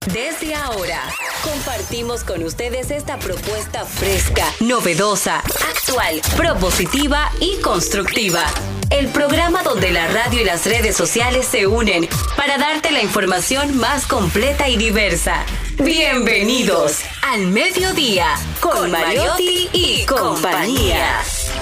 Desde ahora, compartimos con ustedes esta propuesta fresca, novedosa, actual, propositiva y constructiva. El programa donde la radio y las redes sociales se unen para darte la información más completa y diversa. Bienvenidos al Mediodía con Mariotti y compañía.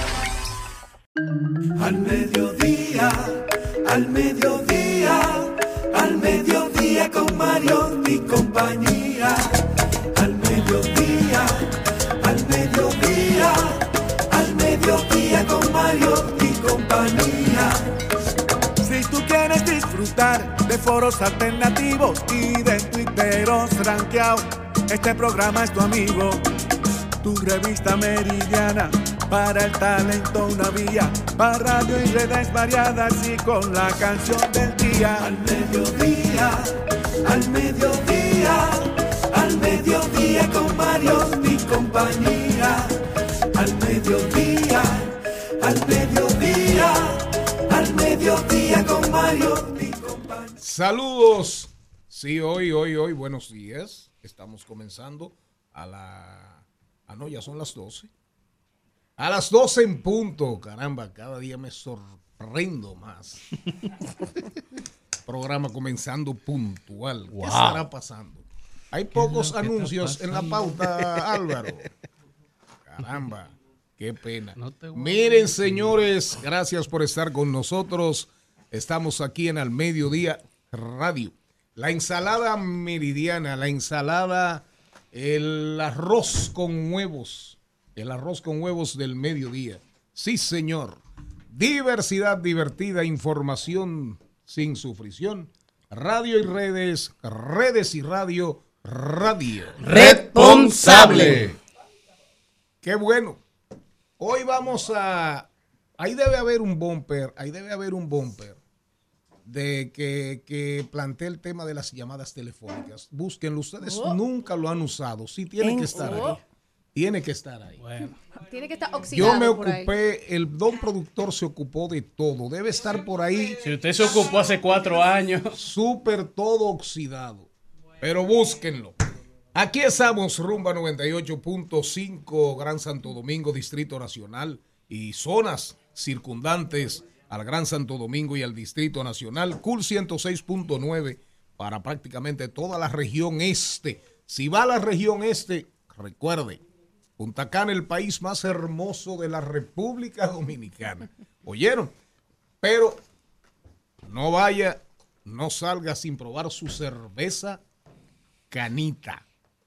Al mediodía, al mediodía, al mediodía con Mariotti y compañía. Al mediodía, al mediodía, al mediodía con Mariotti y compañía. Si tú quieres disfrutar de foros alternativos y de tuiteros rankeados, este programa es tu amigo. Tu revista meridiana, para el talento una vía, para radio y redes variadas y con la canción del día. Al mediodía, al mediodía, al mediodía con Mariotti y compañía. Al mediodía, al mediodía, al mediodía con Mariotti y compañía. Saludos. Sí, hoy, buenos días. Estamos comenzando a la... no, ya son las 12. A las 12 en punto. Caramba, cada día me sorprendo más. Programa comenzando puntual. ¿Qué estará pasando? Hay pocos anuncios en la pauta, Álvaro. Caramba, qué pena. Miren, señores, gracias por estar con nosotros. Estamos aquí en Al Mediodía Radio. La ensalada meridiana, la ensalada, el arroz con huevos. El arroz con huevos del mediodía. Sí, señor. Diversidad divertida, información sin sufrición. Radio y redes, redes y radio, radio. Responsable. Qué bueno. Hoy vamos a... Ahí debe haber un bumper de que plantea el tema de las llamadas telefónicas. Búsquenlo. Ustedes nunca lo han usado. Sí, tiene que estar ahí. Tiene que estar ahí. Bueno. Tiene que estar oxidado. Yo me ocupé, el don productor se ocupó de todo. Debe estar por ahí. Si usted se ocupó hace 4 años. Súper todo oxidado. Pero búsquenlo. Aquí estamos, Rumba 98.5, Gran Santo Domingo, Distrito Nacional y zonas circundantes al Gran Santo Domingo y al Distrito Nacional. Cool 106.9 para prácticamente toda la región este. Si va a la región este, recuerde, Punta Cana, el país más hermoso de la República Dominicana. ¿Oyeron? Pero no vaya, no salga sin probar su cerveza Canita.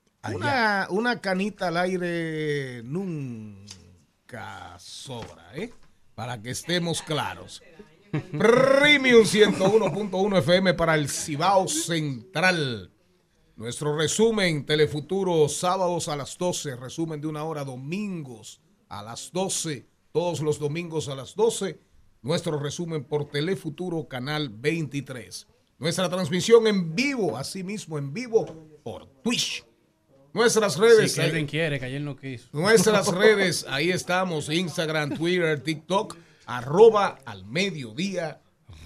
Una canita al aire nunca sobra, ¿eh? Para que estemos claros. Premium 101.1 FM para el Cibao Central. Nuestro resumen Telefuturo, sábados a las 12, resumen de 1 hora, domingos a las 12, todos los domingos a las 12, nuestro resumen por Telefuturo, canal 23. Nuestra transmisión en vivo, asimismo en vivo, por Twitch. Nuestras redes. Si alguien quiere, que ayer no quiso. Nuestras redes, ahí estamos, Instagram, Twitter, TikTok, @al mediodía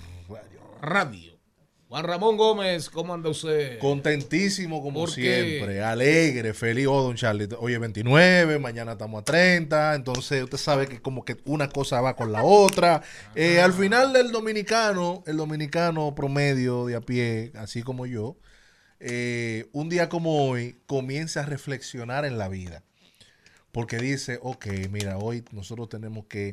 radio. Juan Ramón Gómez, ¿cómo anda usted? Contentísimo como siempre, alegre, feliz. Don Charlie, hoy es 29, mañana estamos a 30, entonces usted sabe que como que una cosa va con la otra. Al final el dominicano promedio de a pie, así como yo, un día como hoy comienza a reflexionar en la vida. Porque dice, ok, mira, hoy nosotros tenemos que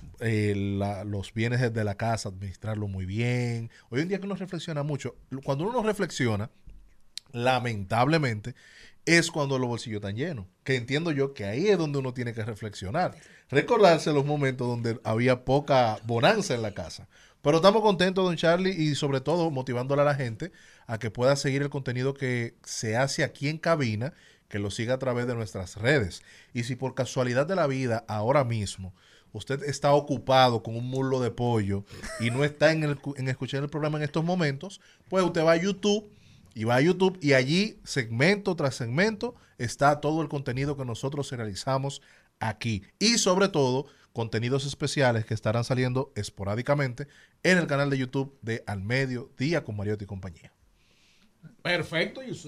los bienes de la casa administrarlo muy bien. Hoy en día que uno reflexiona mucho. Cuando uno no reflexiona, lamentablemente, es cuando los bolsillos están llenos. Que entiendo yo que ahí es donde uno tiene que reflexionar. Recordarse los momentos donde había poca bonanza en la casa. Pero estamos contentos, don Charlie, y sobre todo motivándole a la gente a que pueda seguir el contenido que se hace aquí en cabina, que lo siga a través de nuestras redes. Y si por casualidad de la vida, ahora mismo, usted está ocupado con un muslo de pollo y no está en escuchar el programa en estos momentos, pues usted va a YouTube y allí, segmento tras segmento, está todo el contenido que nosotros realizamos aquí. Y sobre todo, contenidos especiales que estarán saliendo esporádicamente en el canal de YouTube de Al Mediodía con Mariotti y compañía. Perfecto, ¿y usted?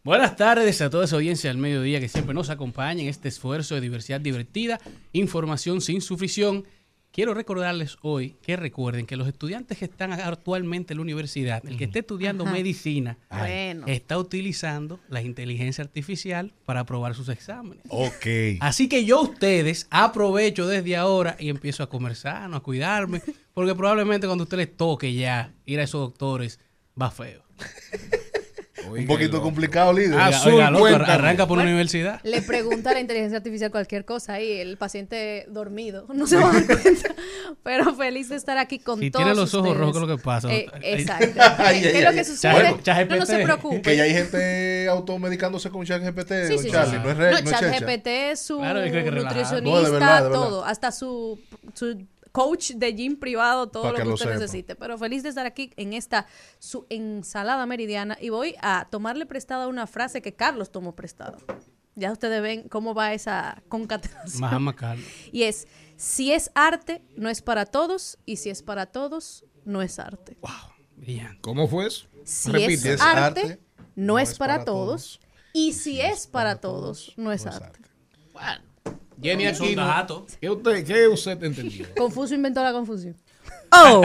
Buenas tardes a toda esa audiencia del mediodía que siempre nos acompaña en este esfuerzo de diversidad divertida, información sin sufrición. Quiero recordarles hoy que recuerden que los estudiantes que están actualmente en la universidad, el que esté estudiando medicina, está utilizando la inteligencia artificial para aprobar sus exámenes. Ok. Así que yo ustedes aprovecho desde ahora y empiezo a comer sano, a cuidarme, porque probablemente cuando a usted les toque ya ir a esos doctores va feo. Un poquito complicado, líder. Oiga, loco, arranca por una universidad. Le pregunta a la inteligencia artificial cualquier cosa y el paciente dormido no se va a dar cuenta. Pero feliz de estar aquí con todos ustedes. Si tiene los ojos rojos, ¿qué es lo que pasa? Exacto. ¿Qué es lo que sucede? No se preocupe. Que ya hay gente automedicándose con ChatGPT. Sí. No, ChatGPT es su nutricionista, no, de verdad. todo. Hasta su coach de gym privado, todo lo que usted necesite. Pero feliz de estar aquí en esta su ensalada meridiana y voy a tomarle prestada una frase que Carlos tomó prestada. Ya ustedes ven cómo va esa concatenación. Mahama Carlos. Y es, si es arte, no es para todos, y si es para todos, no es arte. Wow, brillante. ¿Cómo fue eso? Si es arte, no es para todos, y si es para todos, no es arte. Bueno. Jenny Aquino, ¿qué usted entendió? Confucio inventó la confusión. Oh.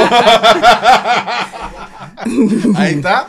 Ahí está.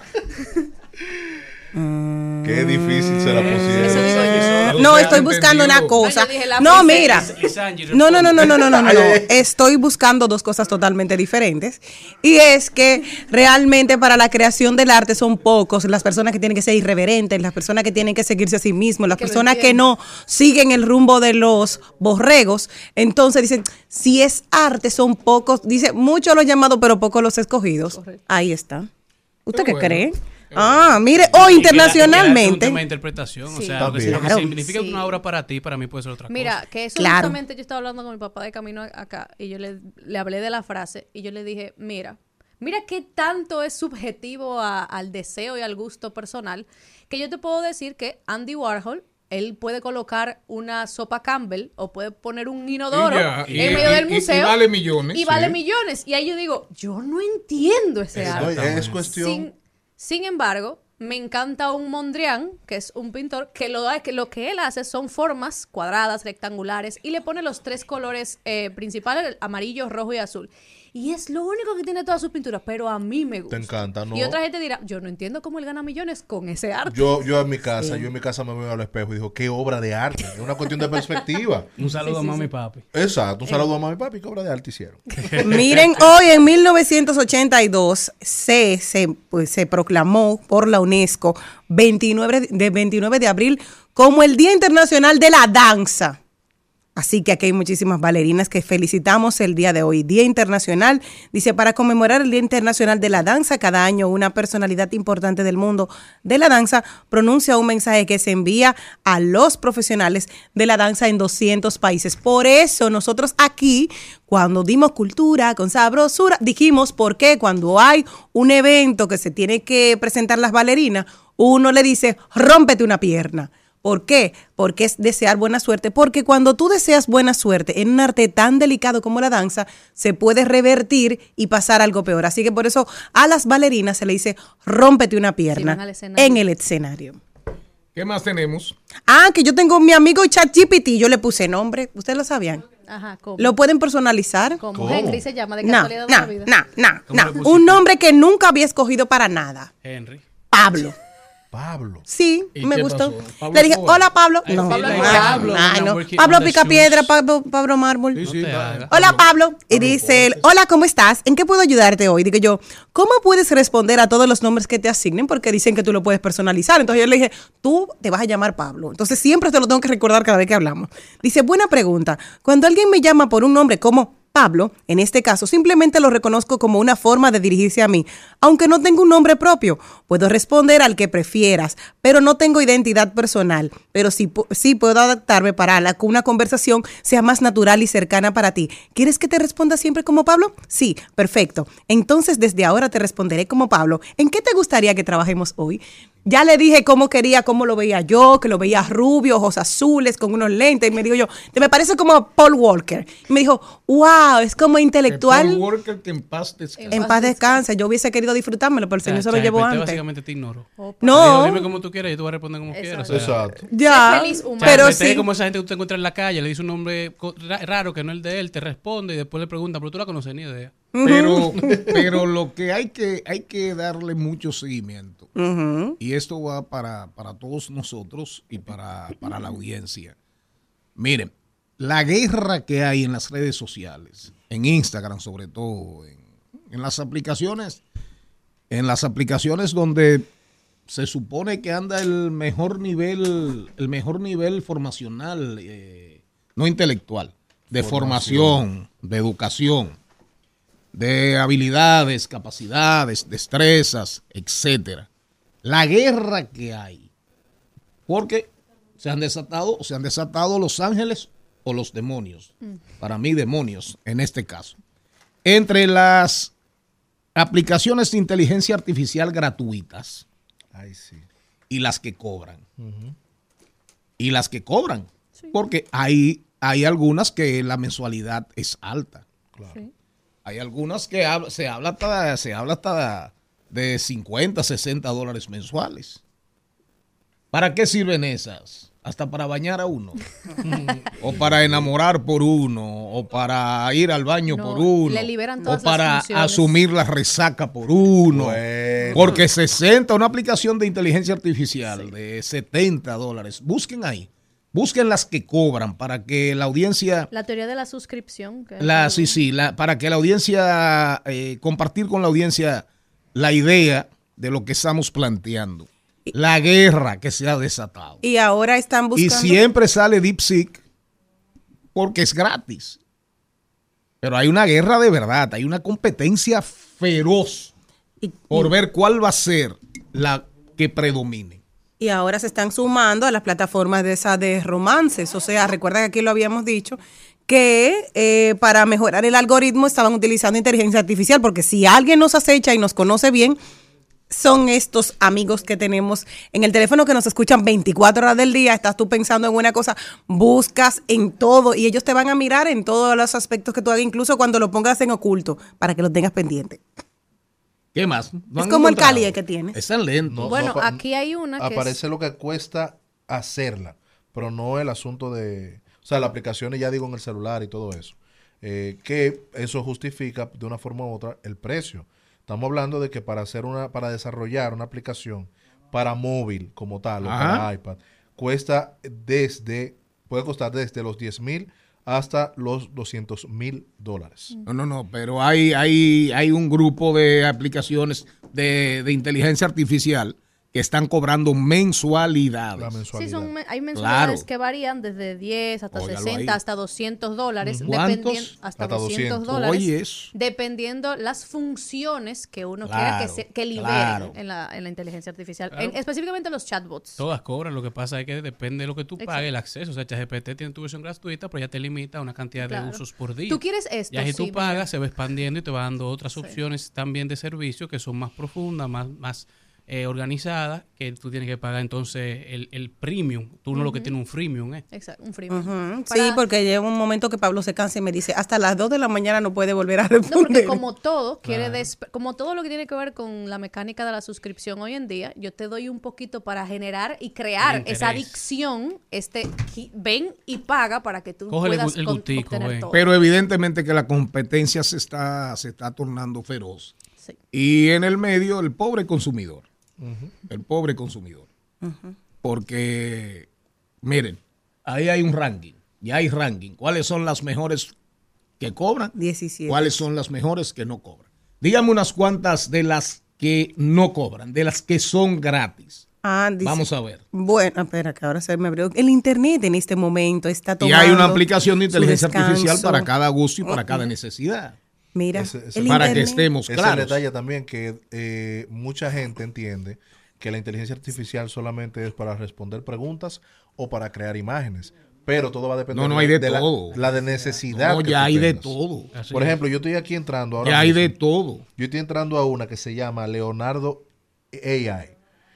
Qué difícil se la pusieron. No, estoy buscando una cosa. No, mira. No. Estoy buscando dos cosas totalmente diferentes. Y es que realmente para la creación del arte son pocos las personas que tienen que ser irreverentes, las personas que tienen que seguirse a sí mismos, las personas que no siguen el rumbo de los borregos. Entonces dicen, si es arte son pocos. Dice, muchos los llamados, pero pocos los escogidos. Correcto. Ahí está. ¿Usted qué cree? Mire, internacionalmente. Es un tema de interpretación, sí. O sea, lo que significa una obra para ti, para mí puede ser otra cosa. Mira, que eso justamente yo estaba hablando con mi papá de camino acá y yo le hablé de la frase y yo le dije, mira qué tanto es subjetivo al deseo y al gusto personal, que yo te puedo decir que Andy Warhol, él puede colocar una sopa Campbell o puede poner un inodoro en medio del museo. Y vale millones. Y vale millones. Y ahí yo digo, yo no entiendo ese arte. Es cuestión... Sin embargo, me encanta un Mondrian, que es un pintor, que lo que él hace son formas cuadradas, rectangulares, y le pone los tres colores principales, amarillo, rojo y azul. Y es lo único que tiene todas sus pinturas, pero a mí me gusta. Te encanta, ¿no? Y otra gente dirá, yo no entiendo cómo él gana millones con ese arte. Yo en mi casa me veo al espejo y digo, qué obra de arte. Es una cuestión de perspectiva. Un saludo a mami y papi. Exacto, un saludo a mami y papi. ¿Qué obra de arte hicieron? Miren, hoy en 1982 se proclamó por la UNESCO 29 de abril como el Día Internacional de la Danza. Así que aquí hay muchísimas bailarinas que felicitamos el día de hoy. Día Internacional, dice, para conmemorar el Día Internacional de la Danza, cada año una personalidad importante del mundo de la danza pronuncia un mensaje que se envía a los profesionales de la danza en 200 países. Por eso nosotros aquí, cuando dimos cultura con sabrosura, dijimos por qué cuando hay un evento que se tiene que presentar las bailarinas, uno le dice, rómpete una pierna. ¿Por qué? Porque es desear buena suerte. Porque cuando tú deseas buena suerte en un arte tan delicado como la danza, se puede revertir y pasar algo peor. Así que por eso a las bailarinas se le dice, rómpete una pierna en el escenario. ¿Qué más tenemos? Que yo tengo mi amigo ChatGPT, yo le puse nombre. ¿Ustedes lo sabían? Ajá, ¿cómo? ¿Lo pueden personalizar? ¿Cómo? Henry se llama, de casualidad de la vida. No. Un nombre que nunca había escogido para nada. Henry. Pablo. Sí, me gustó. Le dije, hola Pablo. No, Pablo Picapiedra, Pablo Mármol. Hola Pablo. Y dice él, hola, ¿cómo estás? ¿En qué puedo ayudarte hoy? Digo yo, ¿cómo puedes responder a todos los nombres que te asignen? Porque dicen que tú lo puedes personalizar. Entonces yo le dije, tú te vas a llamar Pablo. Entonces siempre te lo tengo que recordar cada vez que hablamos. Dice, buena pregunta. Cuando alguien me llama por un nombre como Pablo, en este caso, simplemente lo reconozco como una forma de dirigirse a mí. Aunque no tengo un nombre propio, puedo responder al que prefieras, pero no tengo identidad personal. Pero sí puedo adaptarme para que una conversación sea más natural y cercana para ti. ¿Quieres que te responda siempre como Pablo? Sí, perfecto. Entonces, desde ahora te responderé como Pablo. ¿En qué te gustaría que trabajemos hoy? Ya le dije cómo lo veía yo, que lo veía rubio, ojos azules, con unos lentes. Y me dijo yo, me parece como Paul Walker. Y me dijo, wow, es como intelectual. Paul Walker, que en paz descanse. En paz descanse. Yo hubiese querido disfrutármelo, pero el señor se lo llevó antes. Básicamente te ignoro. No. Dime como tú quieras y tú vas a responder como quieras. Exacto. Ya, Sé feliz, humano. pero sí. sí. Como esa gente que tú te encuentras en la calle, le dice un nombre raro que no es el de él, te responde y después le pregunta, pero tú la conoces ni idea. Pero lo que hay que darle mucho seguimiento. Y esto va para todos nosotros y para la audiencia. Miren, la guerra que hay en las redes sociales, en Instagram sobre todo, en las aplicaciones donde se supone que anda el mejor nivel formacional, no intelectual, de formación, de educación, de habilidades, capacidades, destrezas, etcétera. La guerra que hay, porque se han desatado los ángeles o los demonios. Para mí, demonios en este caso. Entre las aplicaciones de inteligencia artificial gratuitas y las que cobran. Y las que cobran. Sí. Porque hay algunas que la mensualidad es alta. Claro. Sí. Hay algunas que se habla hasta de 50, 60 dólares mensuales. ¿Para qué sirven esas? Hasta para bañar a uno. O para enamorar por uno. O para ir al baño por uno. Le liberan todas o para las funciones. asumir la resaca por uno. Bueno. Porque una aplicación de inteligencia artificial de 70 dólares. Busquen ahí. Busquen las que cobran para que la audiencia... La teoría de la suscripción. Para que la audiencia, compartir con la audiencia la idea de lo que estamos planteando. La guerra que se ha desatado. Y ahora están buscando... Y siempre sale DeepSeek porque es gratis. Pero hay una guerra de verdad, hay una competencia feroz por ver cuál va a ser la que predomine. Y ahora se están sumando a las plataformas de romances. O sea, recuerda que aquí lo habíamos dicho, que para mejorar el algoritmo estaban utilizando inteligencia artificial, porque si alguien nos acecha y nos conoce bien, son estos amigos que tenemos en el teléfono que nos escuchan 24 horas del día. Estás tú pensando en una cosa, buscas en todo y ellos te van a mirar en todos los aspectos que tú hagas, incluso cuando lo pongas en oculto, para que lo tengas pendiente. ¿Qué más? Es como el Cali que tienes. Están lentos. Bueno, aquí hay una que aparece lo que cuesta hacerla, pero no el asunto de... O sea, las aplicaciones, ya digo, en el celular y todo eso. Que eso justifica de una forma u otra el precio. Estamos hablando de que para desarrollar una aplicación para móvil como tal, o para iPad, puede costar desde los 10,000 hasta los $200,000. No, pero hay un grupo de aplicaciones de inteligencia artificial que están cobrando mensualidades. La mensualidad. Sí, hay mensualidades que varían desde 10 hasta Óigalo 60 ahí. hasta $200. ¿Cuántos? Hasta $200. $200. Oye, eso. Dependiendo las funciones que uno Claro, quiera que liberen claro. en la inteligencia artificial. Claro. Específicamente los chatbots. Todas cobran, lo que pasa es que depende de lo que tú Exacto. pagues, el acceso. O sea, ChatGPT tiene tu versión gratuita, pero ya te limita a una cantidad Claro. de usos por día. Tú quieres esto, Ya si tú sí, pagas, mira. se va expandiendo y te va dando otras opciones también de servicio que son más profundas, más organizadas, que tú tienes que pagar entonces el premium. Tú no lo que tienes un freemium, Exacto, un freemium. Sí, porque llega un momento que Pablo se cansa y me dice, hasta las 2 de la mañana no puede volver a No, responder. porque como todo como todo lo que tiene que ver con la mecánica de la suscripción hoy en día, yo te doy un poquito para generar y crear El esa interés. adicción, ven y paga para que tú Cógele puedas el gustico, obtener ven. todo. Pero evidentemente que la competencia se está tornando feroz. Sí. Y en el medio, el pobre consumidor. El pobre consumidor. Porque, miren, ahí hay un ranking. Ya hay ranking. ¿Cuáles son las mejores que cobran? 17. ¿Cuáles son las mejores que no cobran? Dígame unas cuantas de las que no cobran, de las que son gratis. Dice, Vamos a ver. Bueno, espera, que ahora se me abrió. El internet en este momento está tomando Y hay una aplicación de su inteligencia descanso. artificial para cada gusto y para cada necesidad. Mira, Ese- el Para que internet- estemos Ese claros. detalle también que mucha gente entiende que la inteligencia artificial solamente es para responder preguntas o para crear imágenes. Pero todo va a depender No, hay de la, todo. la de necesidad. No, que ya tú hay de tengas. todo. Así Por es. ejemplo, yo estoy aquí entrando ahora Ya hay mismo. de todo. Yo estoy entrando a una que se llama Leonardo AI.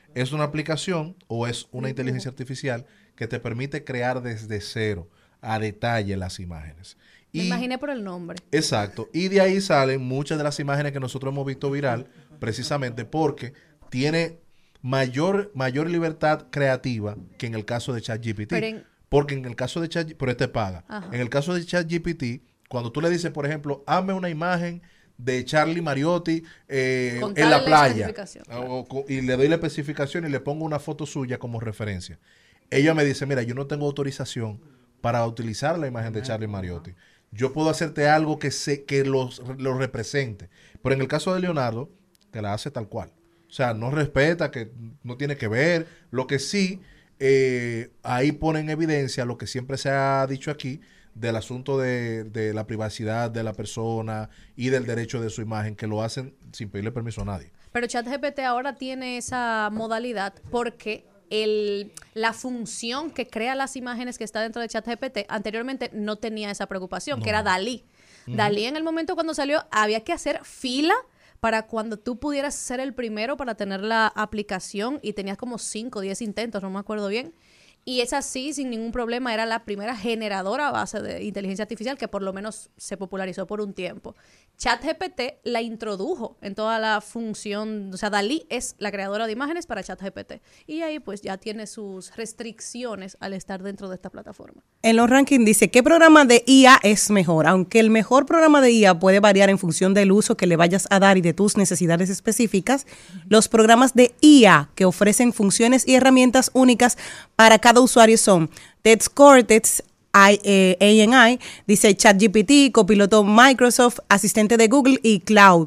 es una aplicación o es una inteligencia artificial que te permite crear desde cero, a detalle, las imágenes. Me imaginé por el nombre. Exacto. Y de ahí salen muchas de las imágenes que nosotros hemos visto viral, precisamente porque tiene mayor libertad creativa que en el caso de ChatGPT. Porque en el caso de ChatGPT, pero este paga. Ajá. En el caso de ChatGPT, cuando tú le dices, por ejemplo, hazme una imagen de Charly Mariotti en la playa, claro. Y le doy la especificación y le pongo una foto suya como referencia. Ella me dice, mira, yo no tengo autorización para utilizar la imagen de Charly Mariotti. Yo puedo hacerte algo que lo represente. Pero en el caso de Leonardo, que la hace tal cual. O sea, no respeta, que no tiene que ver. Lo que sí, ahí pone en evidencia lo que siempre se ha dicho aquí, del asunto de la privacidad de la persona y del derecho de su imagen, que lo hacen sin pedirle permiso a nadie. Pero ChatGPT ahora tiene esa modalidad porque la función que crea las imágenes que está dentro de ChatGPT anteriormente no tenía esa preocupación, que era DALL-E. DALL-E en el momento cuando salió había que hacer fila para cuando tú pudieras ser el primero para tener la aplicación y tenías como 5 o 10 intentos, no me acuerdo bien. Y es así, sin ningún problema, era la primera generadora a base de inteligencia artificial que por lo menos se popularizó por un tiempo. ChatGPT la introdujo en toda la función, o sea, DALL-E es la creadora de imágenes para ChatGPT. Y ahí pues ya tiene sus restricciones al estar dentro de esta plataforma. En los rankings dice, ¿qué programa de IA es mejor? Aunque el mejor programa de IA puede variar en función del uso que le vayas a dar y de tus necesidades específicas, los programas de IA que ofrecen funciones y herramientas únicas para cada usuario son Text Cortex, AI, dice ChatGPT, copiloto Microsoft, asistente de Google y Cloud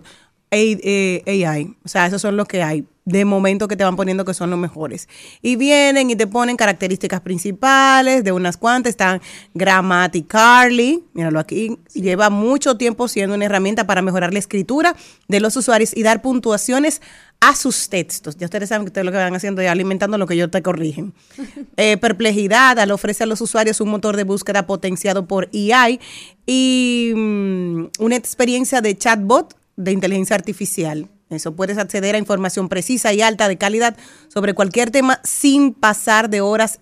AI. O sea, esos son los que hay de momento que te van poniendo que son los mejores. Y vienen y te ponen características principales de unas cuantas. Están Grammatically, míralo aquí, lleva mucho tiempo siendo una herramienta para mejorar la escritura de los usuarios y dar puntuaciones a sus textos. Ya ustedes saben que ustedes lo que van haciendo es alimentando lo que ellos te corrigen. Perplejidad, al ofrecer a los usuarios un motor de búsqueda potenciado por AI y una experiencia de chatbot de inteligencia artificial. Eso, puedes acceder a información precisa y alta de calidad sobre cualquier tema sin pasar horas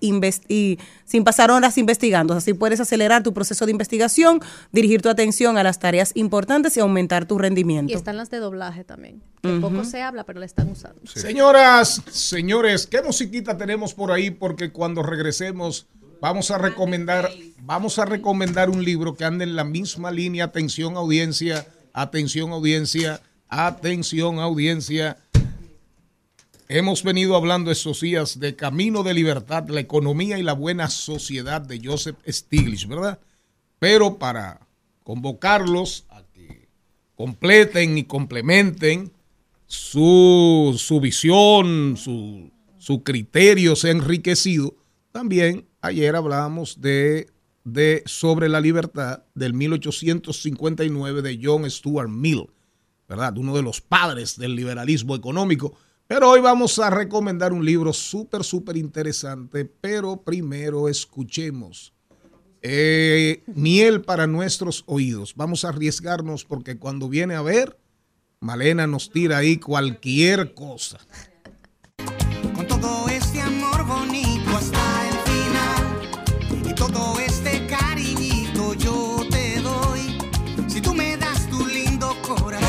investigando. Así puedes acelerar tu proceso de investigación, dirigir tu atención a las tareas importantes y aumentar tu rendimiento. Y están las de doblaje también, que poco se habla, pero la están usando. Sí. Señoras, señores, ¿qué musiquita tenemos por ahí? Porque cuando regresemos vamos a recomendar un libro que anda en la misma línea. Atención, audiencia. Atención, audiencia. Atención, audiencia. Hemos venido hablando estos días de Camino de Libertad, la economía y la buena sociedad de Joseph Stiglitz, ¿verdad? Pero para convocarlos a que completen y complementen su visión, su criterio sea enriquecido, también ayer hablábamos sobre la libertad del 1859 de John Stuart Mill, ¿verdad? Uno de los padres del liberalismo económico. Pero hoy vamos a recomendar un libro súper interesante, pero primero escuchemos miel para nuestros oídos. Vamos a arriesgarnos porque cuando viene a ver, Malena nos tira ahí cualquier cosa. Con todo este amor bonito hasta el final y todo este cariñito yo te doy, si tú me das tu lindo corazón.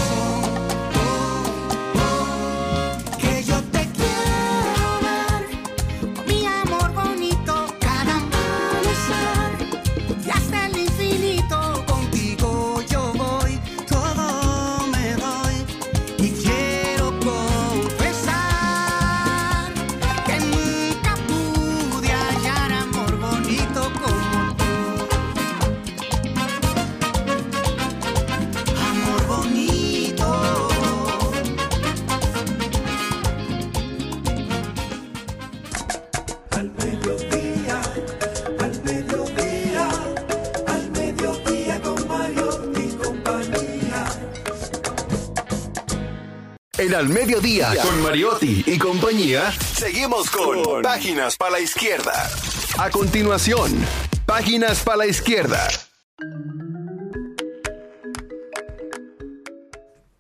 En Al Mediodía, con Mariotti y compañía, seguimos con Páginas para la Izquierda. A continuación, Páginas para la Izquierda.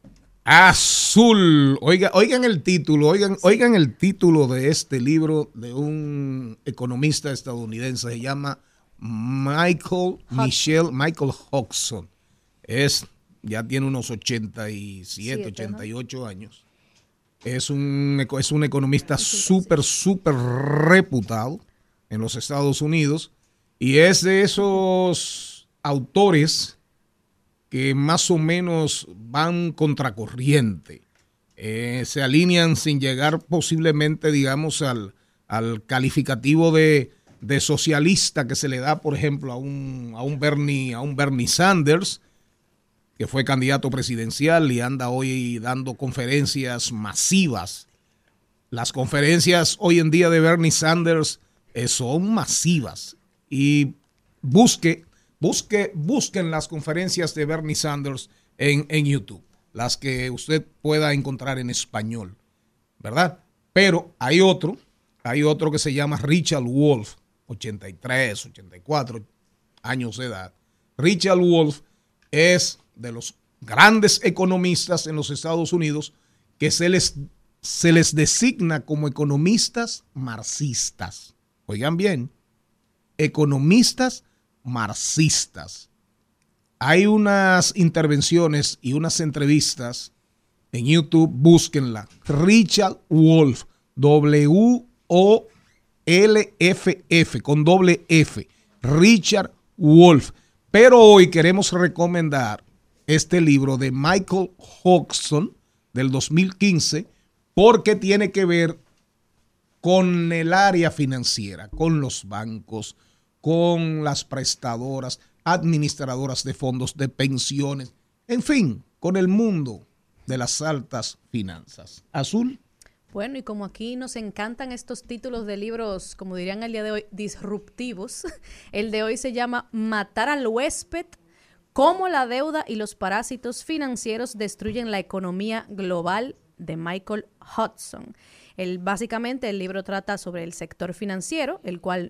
Azul. Oigan el título, oigan el título de este libro de un economista estadounidense, se llama Michael Hodgson. Ya tiene unos 87, 88 años. Es un economista súper reputado en los Estados Unidos y es de esos autores que más o menos van contracorriente, se alinean sin llegar posiblemente, digamos, al calificativo de socialista que se le da, por ejemplo, a un Bernie Sanders, que fue candidato presidencial y anda hoy dando conferencias masivas. Las conferencias hoy en día de Bernie Sanders son masivas. Y busquen las conferencias de Bernie Sanders en YouTube, las que usted pueda encontrar en español, ¿verdad? Pero hay otro que se llama Richard Wolff, 83, 84 años de edad. Richard Wolff es de los grandes economistas en los Estados Unidos que se les designa como economistas marxistas. Oigan bien, economistas marxistas. Hay unas intervenciones y unas entrevistas en YouTube, búsquenla. Richard Wolff, W-O-L-F-F, con doble F. Richard Wolff. Pero hoy queremos recomendar este libro de Michael Hodgson del 2015 porque tiene que ver con el área financiera, con los bancos, con las prestadoras, administradoras de fondos de pensiones, en fin, con el mundo de las altas finanzas. Azul. Bueno, y como aquí nos encantan estos títulos de libros, como dirían el día de hoy, disruptivos, el de hoy se llama Matar al huésped, cómo la deuda y los parásitos financieros destruyen la economía global, de Michael Hodgson. Básicamente el libro trata sobre el sector financiero, el cual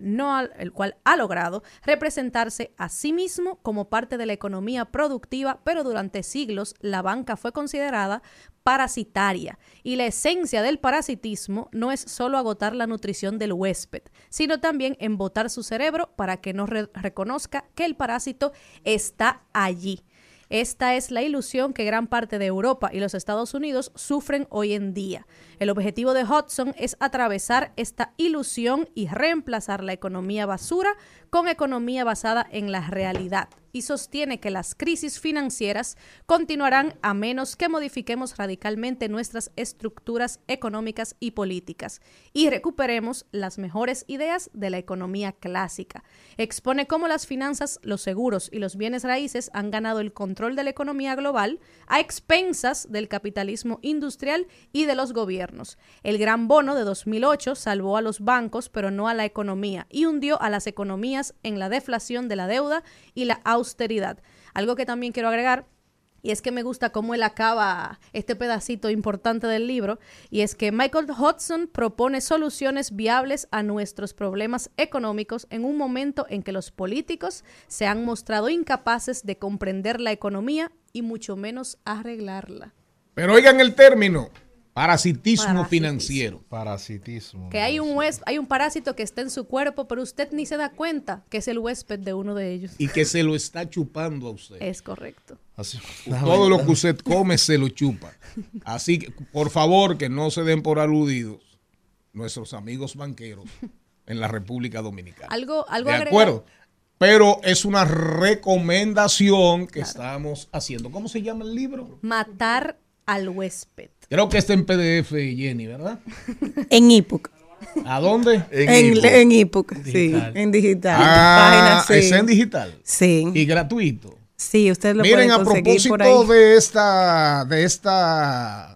ha logrado representarse a sí mismo como parte de la economía productiva, pero durante siglos la banca fue considerada parasitaria, y la esencia del parasitismo no es solo agotar la nutrición del huésped, sino también embotar su cerebro para que no reconozca que el parásito está allí. Esta es la ilusión que gran parte de Europa y los Estados Unidos sufren hoy en día. El objetivo de Hodgson es atravesar esta ilusión y reemplazar la economía basura con economía basada en la realidad, y sostiene que las crisis financieras continuarán a menos que modifiquemos radicalmente nuestras estructuras económicas y políticas y recuperemos las mejores ideas de la economía clásica. Expone cómo las finanzas, los seguros y los bienes raíces han ganado el control de la economía global a expensas del capitalismo industrial y de los gobiernos. El gran bono de 2008 salvó a los bancos, pero no a la economía, y hundió a las economías en la deflación de la deuda y la austeridad. Algo que también quiero agregar, y es que me gusta cómo él acaba este pedacito importante del libro, y es que Michael Hodgson propone soluciones viables a nuestros problemas económicos en un momento en que los políticos se han mostrado incapaces de comprender la economía y mucho menos arreglarla. Pero oigan el término. Parasitismo financiero. Parasitismo. Que hay un parásito que está en su cuerpo, pero usted ni se da cuenta que es el huésped de uno de ellos. Y que se lo está chupando a usted. Es correcto. Así, todo lo que usted come se lo chupa. Así que, por favor, que no se den por aludidos nuestros amigos banqueros en la República Dominicana. Algo de acuerdo. Pero es una recomendación que estamos haciendo. ¿Cómo se llama el libro? Matar al huésped. Creo que está en PDF, Jenny, ¿verdad? En ebook. ¿A dónde? En ebook, sí, en digital. Ah, sí. ¿Es en digital? Sí. ¿Y gratuito? Sí, usted lo miren, puede conseguir por ahí. Miren, a propósito de esta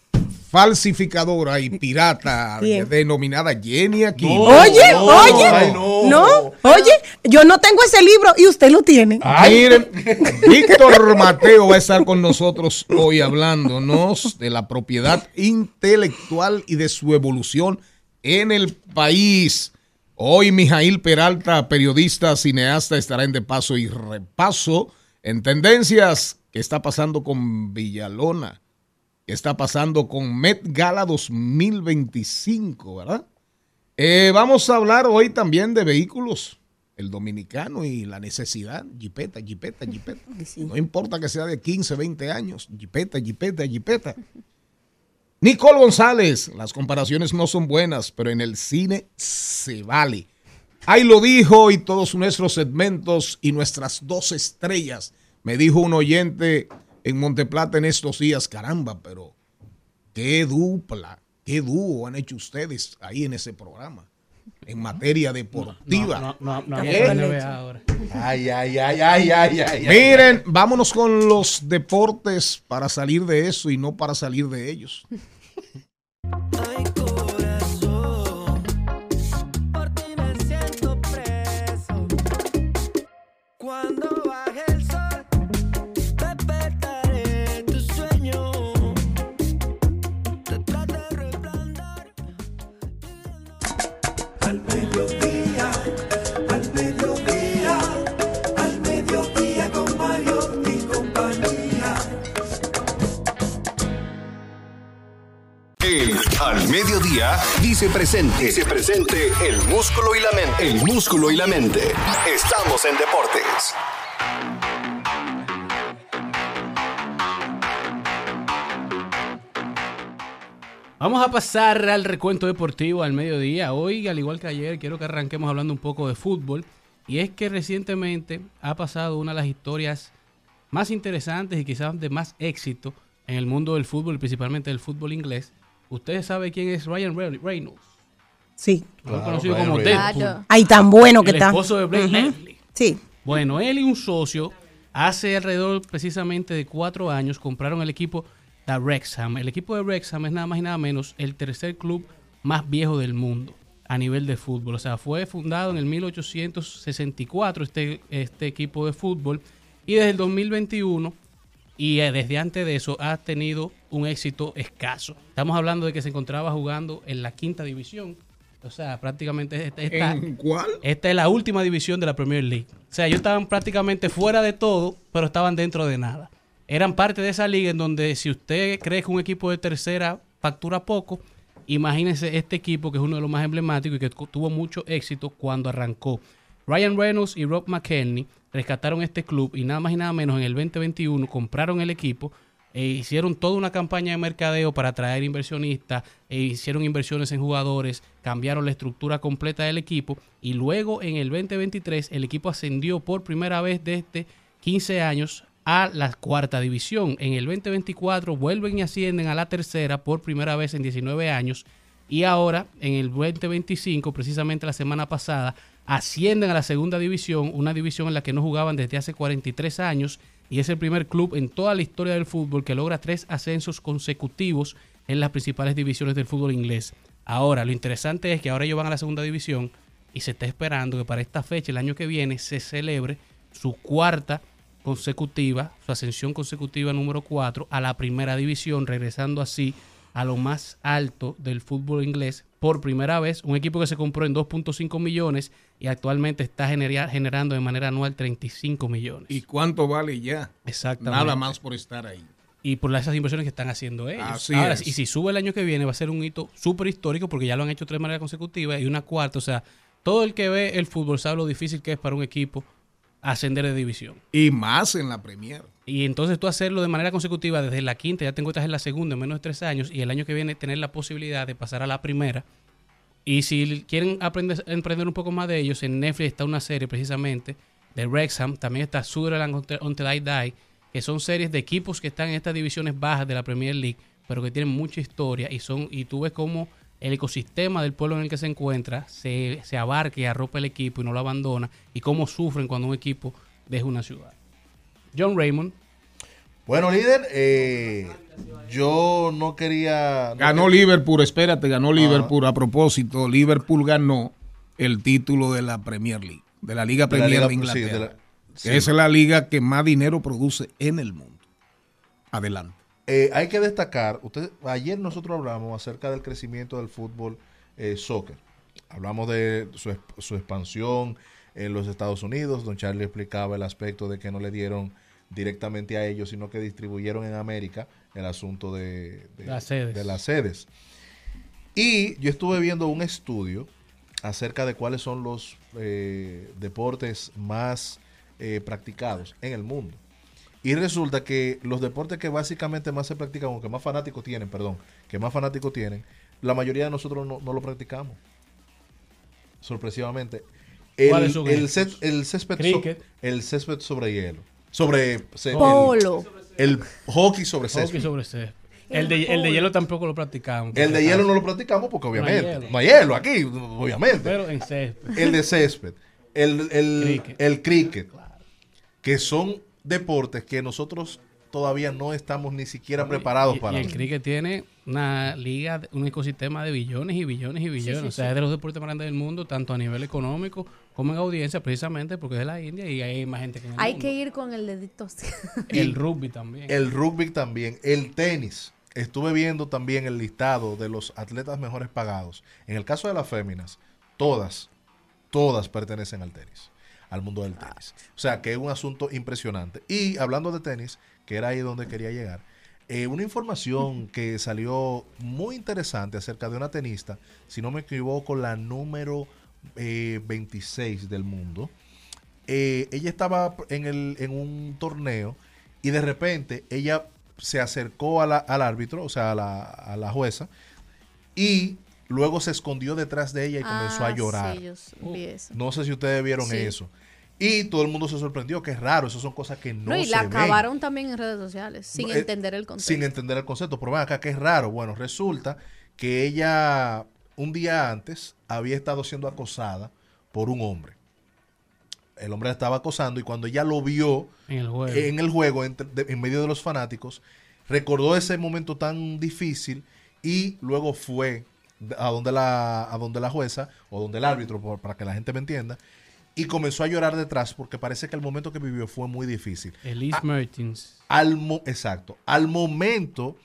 falsificadora y pirata denominada Jenny aquí. Oye, yo no tengo ese libro y usted lo tiene. Miren, Víctor Mateo va a estar con nosotros hoy hablándonos de la propiedad intelectual y de su evolución en el país. Hoy Mijail Peralta, periodista, cineasta, estará en De Paso y Repaso en tendencias que está pasando con Villalona. ¿Qué está pasando con Met Gala 2025, verdad? Vamos a hablar hoy también de vehículos. El dominicano y la necesidad. Jipeta. No importa que sea de 15, 20 años. Jipeta. Nicole González. Las comparaciones no son buenas, pero en el cine se vale. Ahí lo dijo y todos nuestros segmentos y nuestras 2 estrellas. Me dijo un oyente en Monteplata en estos días, caramba, pero qué dupla, qué dúo han hecho ustedes ahí en ese programa. En materia deportiva. No, ahora. Ay. Miren, vámonos con los deportes para salir de eso y no para salir de ellos. Ay, corazón, por ti me siento preso. Cuando baje el sol, despertaré tu sueño. Detrás del resplandor. Al mediodía, con Mario y compañía. Al mediodía dice presente el músculo y la mente. El músculo y la mente. Estamos en deportes. Vamos a pasar al recuento deportivo al mediodía. Hoy, al igual que ayer, quiero que arranquemos hablando un poco de fútbol. Y es que recientemente ha pasado una de las historias más interesantes y quizás de más éxito en el mundo del fútbol, principalmente del fútbol inglés. ¿Ustedes saben quién es Ryan Reynolds? Sí. Conocido como Deadpool. Ay, tan bueno que está. El esposo de Blake Lively. Sí. Bueno, él y un socio, hace alrededor precisamente de 4 años, compraron el equipo de Wrexham. El equipo de Wrexham es nada más y nada menos el tercer club más viejo del mundo a nivel de fútbol. O sea, fue fundado en el 1864 este equipo de fútbol, y desde el 2021 y desde antes de eso ha tenido un éxito escaso. Estamos hablando de que se encontraba jugando en la 5ª división. O sea, prácticamente ¿En cuál? Esta es la última división de la Premier League. O sea, ellos estaban prácticamente fuera de todo, pero estaban dentro de nada. Eran parte de esa liga en donde, si usted cree que un equipo de tercera factura poco, imagínense este equipo, que es uno de los más emblemáticos y que tuvo mucho éxito cuando arrancó. Ryan Reynolds y Rob McKenney rescataron este club y nada más y nada menos en el 2021 compraron el equipo e hicieron toda una campaña de mercadeo para atraer inversionistas, hicieron inversiones en jugadores, cambiaron la estructura completa del equipo, y luego en el 2023 el equipo ascendió por primera vez desde 15 años a la 4ª división. En el 2024 vuelven y ascienden a la 3ª por primera vez en 19 años, y ahora en el 2025, precisamente la semana pasada, ascienden a la 2ª división, una división en la que no jugaban desde hace 43 años, y es el primer club en toda la historia del fútbol que logra 3 ascensos consecutivos en las principales divisiones del fútbol inglés. Ahora, lo interesante es que ahora ellos van a la 2ª división y se está esperando que para esta fecha, el año que viene, se celebre su 4ª consecutiva, su ascensión consecutiva número 4 a la 1ª división, regresando así a lo más alto del fútbol inglés por primera vez. Un equipo que se compró en 2.5 millones y actualmente está generando de manera anual 35 millones. ¿Y cuánto vale ya? Exactamente. Nada más por estar ahí. Y por esas inversiones que están haciendo ellos. Así Ahora, es. y si sube el año que viene, va a ser un hito súper histórico, porque ya lo han hecho 3 maneras consecutivas y una 4ª. O sea, todo el que ve el fútbol sabe lo difícil que es para un equipo ascender de división. Y más en la Premier. Y entonces tú hacerlo de manera consecutiva desde la 5ª, ya te encuentras en la 2ª en menos de 3 años, y el año que viene tener la posibilidad de pasar a la 1ª. Y si quieren emprender un poco más de ellos, en Netflix está una serie precisamente de Wrexham, también está Sunderland Until I Die, que son series de equipos que están en estas divisiones bajas de la Premier League, pero que tienen mucha historia, y tú ves cómo el ecosistema del pueblo en el que se encuentra se abarca y arropa el equipo y no lo abandona, y cómo sufren cuando un equipo deja una ciudad. John Raymond. Bueno, líder, yo no quería... Ganó Liverpool, espérate, ganó Liverpool. A propósito, Liverpool ganó el título de la Premier League, de la Liga Premier de Inglaterra. Sí. Esa es la liga que más dinero produce en el mundo. Adelante. Hay que destacar, ayer nosotros hablamos acerca del crecimiento del fútbol soccer. Hablamos de su expansión en los Estados Unidos. Don Charlie explicaba el aspecto de que no le dieron directamente a ellos, sino que distribuyeron en América el asunto de Las sedes. las sedes. Y yo estuve viendo un estudio acerca de cuáles son los deportes más practicados en el mundo. Y resulta que los deportes que básicamente más se practican, o que más fanáticos tienen, la mayoría de nosotros no lo practicamos. Sorpresivamente. ¿Cuáles son El estos? césped Cricket. el césped sobre hielo. Polo. El hockey sobre césped. Hockey sobre césped. El de hielo tampoco lo practicamos. El de hielo no lo practicamos porque obviamente hielo. no hay hielo aquí, obviamente. Pero en césped. El de césped, Cricket. el cricket, que son deportes que nosotros todavía no estamos ni siquiera preparados para. Y el cricket tiene una liga, un ecosistema de billones y billones y billones. Sí, o sea, es de los deportes más grandes del mundo, tanto a nivel económico como en audiencia, precisamente porque es de la India y hay más gente que en el Hay mundo. que ir con el dedito así. El rugby también. El rugby también, el tenis. Estuve viendo también el listado de los atletas mejores pagados. En el caso de las féminas, todas pertenecen al tenis, al mundo del tenis. O sea, que es un asunto impresionante. Y hablando de tenis, que era ahí donde quería llegar, una información que salió muy interesante acerca de una tenista, si no me equivoco, la número 26 del mundo. Ella estaba en un torneo y de repente ella se acercó al árbitro, o sea, a la jueza, y luego se escondió detrás de ella y comenzó a llorar. Sí, yo vi eso. No sé si ustedes vieron Sí. eso. Y todo el mundo se sorprendió, que es raro, esas son cosas que no y se la ven. acabaron también en redes sociales, sin No, entender el concepto. Sin entender el concepto. Pero ven acá, que es raro. Bueno, resulta que ella un día antes había estado siendo acosada por un hombre. El hombre la estaba acosando y cuando ella lo vio En el juego. en medio de los fanáticos, recordó ese momento tan difícil y luego fue a donde la jueza o donde el árbitro, para que la gente me entienda, y comenzó a llorar detrás porque parece que el momento que vivió fue muy difícil. Elise Mertens. Exacto. Al momento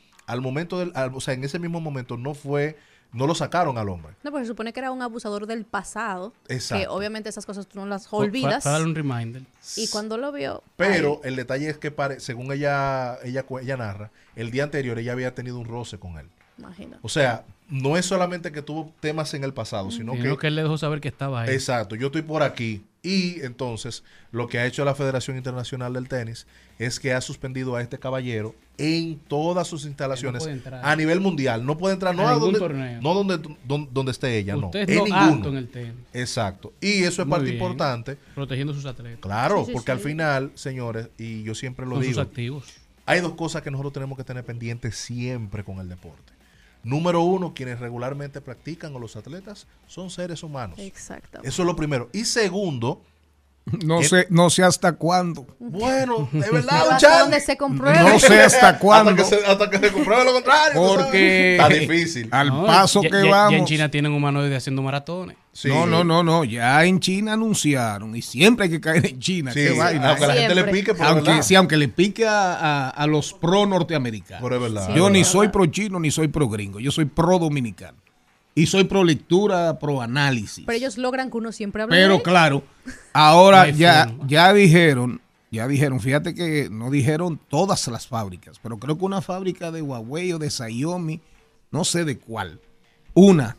o sea, en ese mismo momento no lo sacaron al hombre. No, porque se supone que era un abusador del pasado. Exacto. Que obviamente esas cosas tú no las olvidas. Para darle un reminder. Y cuando lo vio... Pero el detalle es que según ella narra, el día anterior ella había tenido un roce con él. Imagínate. O sea, no es solamente que tuvo temas en el pasado, sino que él le dejó saber que estaba ahí. Exacto, yo estoy por aquí. Y entonces, lo que ha hecho la Federación Internacional del Tenis es que ha suspendido a este caballero en todas sus instalaciones a nivel mundial. No puede entrar torneo. No donde esté ella, Usted no. Es en no ninguno. en el tenis. Exacto. Y eso es Muy parte bien. importante. Protegiendo sus atletas. Claro, Sí, porque al sí. final, señores, y yo siempre lo Con digo, sus activos. hay dos cosas que nosotros tenemos que tener pendientes siempre con el deporte. Número uno, quienes regularmente practican o los atletas son seres humanos. Exacto. Eso es lo primero. Y segundo, No sé hasta cuándo. bueno, de verdad, Pero un hasta Charlie. donde se compruebe. No sé hasta cuándo. Hasta que se compruebe lo contrario. ¿tú Porque sabes? Está difícil. al No, paso ya- que ya- ya vamos. en China tienen humanoides haciendo maratones. Sí. No. Ya en China anunciaron. Y siempre hay que caer en China. Sí, Qué vaina. aunque la gente le Siempre. pique, pero es verdad. Aunque le pique a los pro norteamericanos. Pero es verdad. Sí. Yo ni verdad. soy pro chino ni soy pro gringo. Yo soy pro dominicano. Y soy pro lectura, pro análisis. Pero ellos logran que uno siempre hable de Pero él. claro, ahora No hay ya forma. dijeron, fíjate que no dijeron todas las fábricas, pero creo que una fábrica de Huawei o de Xiaomi, no sé de cuál, una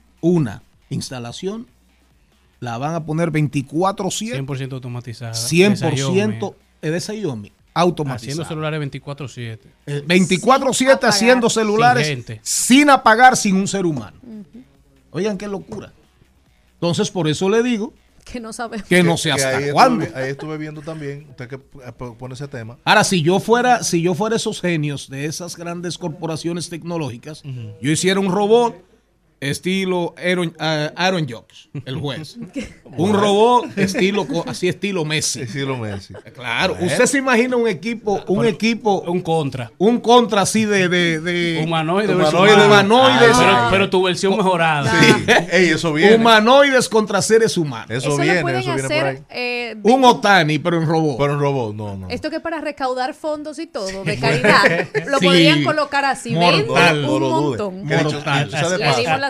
instalación, la van a poner 24/7, 100% automatizada. 100% de Xiaomi, automatizada. Haciendo celulares 24/7. 24/7 Sin apagar. haciendo celulares Sin gente. sin apagar, sin un ser humano. Oigan qué locura. Entonces, por eso le digo Que no sabemos. que no sé hasta ahí cuándo. Ahí estuve viendo también, usted que pone ese tema. Ahora, si yo fuera esos genios de esas grandes corporaciones tecnológicas, yo hiciera un robot estilo Aaron Judge, el juez. Un robot estilo Messi. Estilo Messi. Claro, usted se imagina un equipo, Un contra. un contra así de Humanoide. humanoides. Pero tu versión mejorada. Sí. Ey, eso viene. Humanoides contra seres humanos. Eso lo viene pueden por ahí. hacer. Un Otani, pero en robot. Pero un robot, no. Esto que para recaudar fondos y todo, de caridad, lo Sí. podrían colocar así. Mortal. Venden No un lo dude. montón. Que dicho Mortal. sea de Le paso, dimos la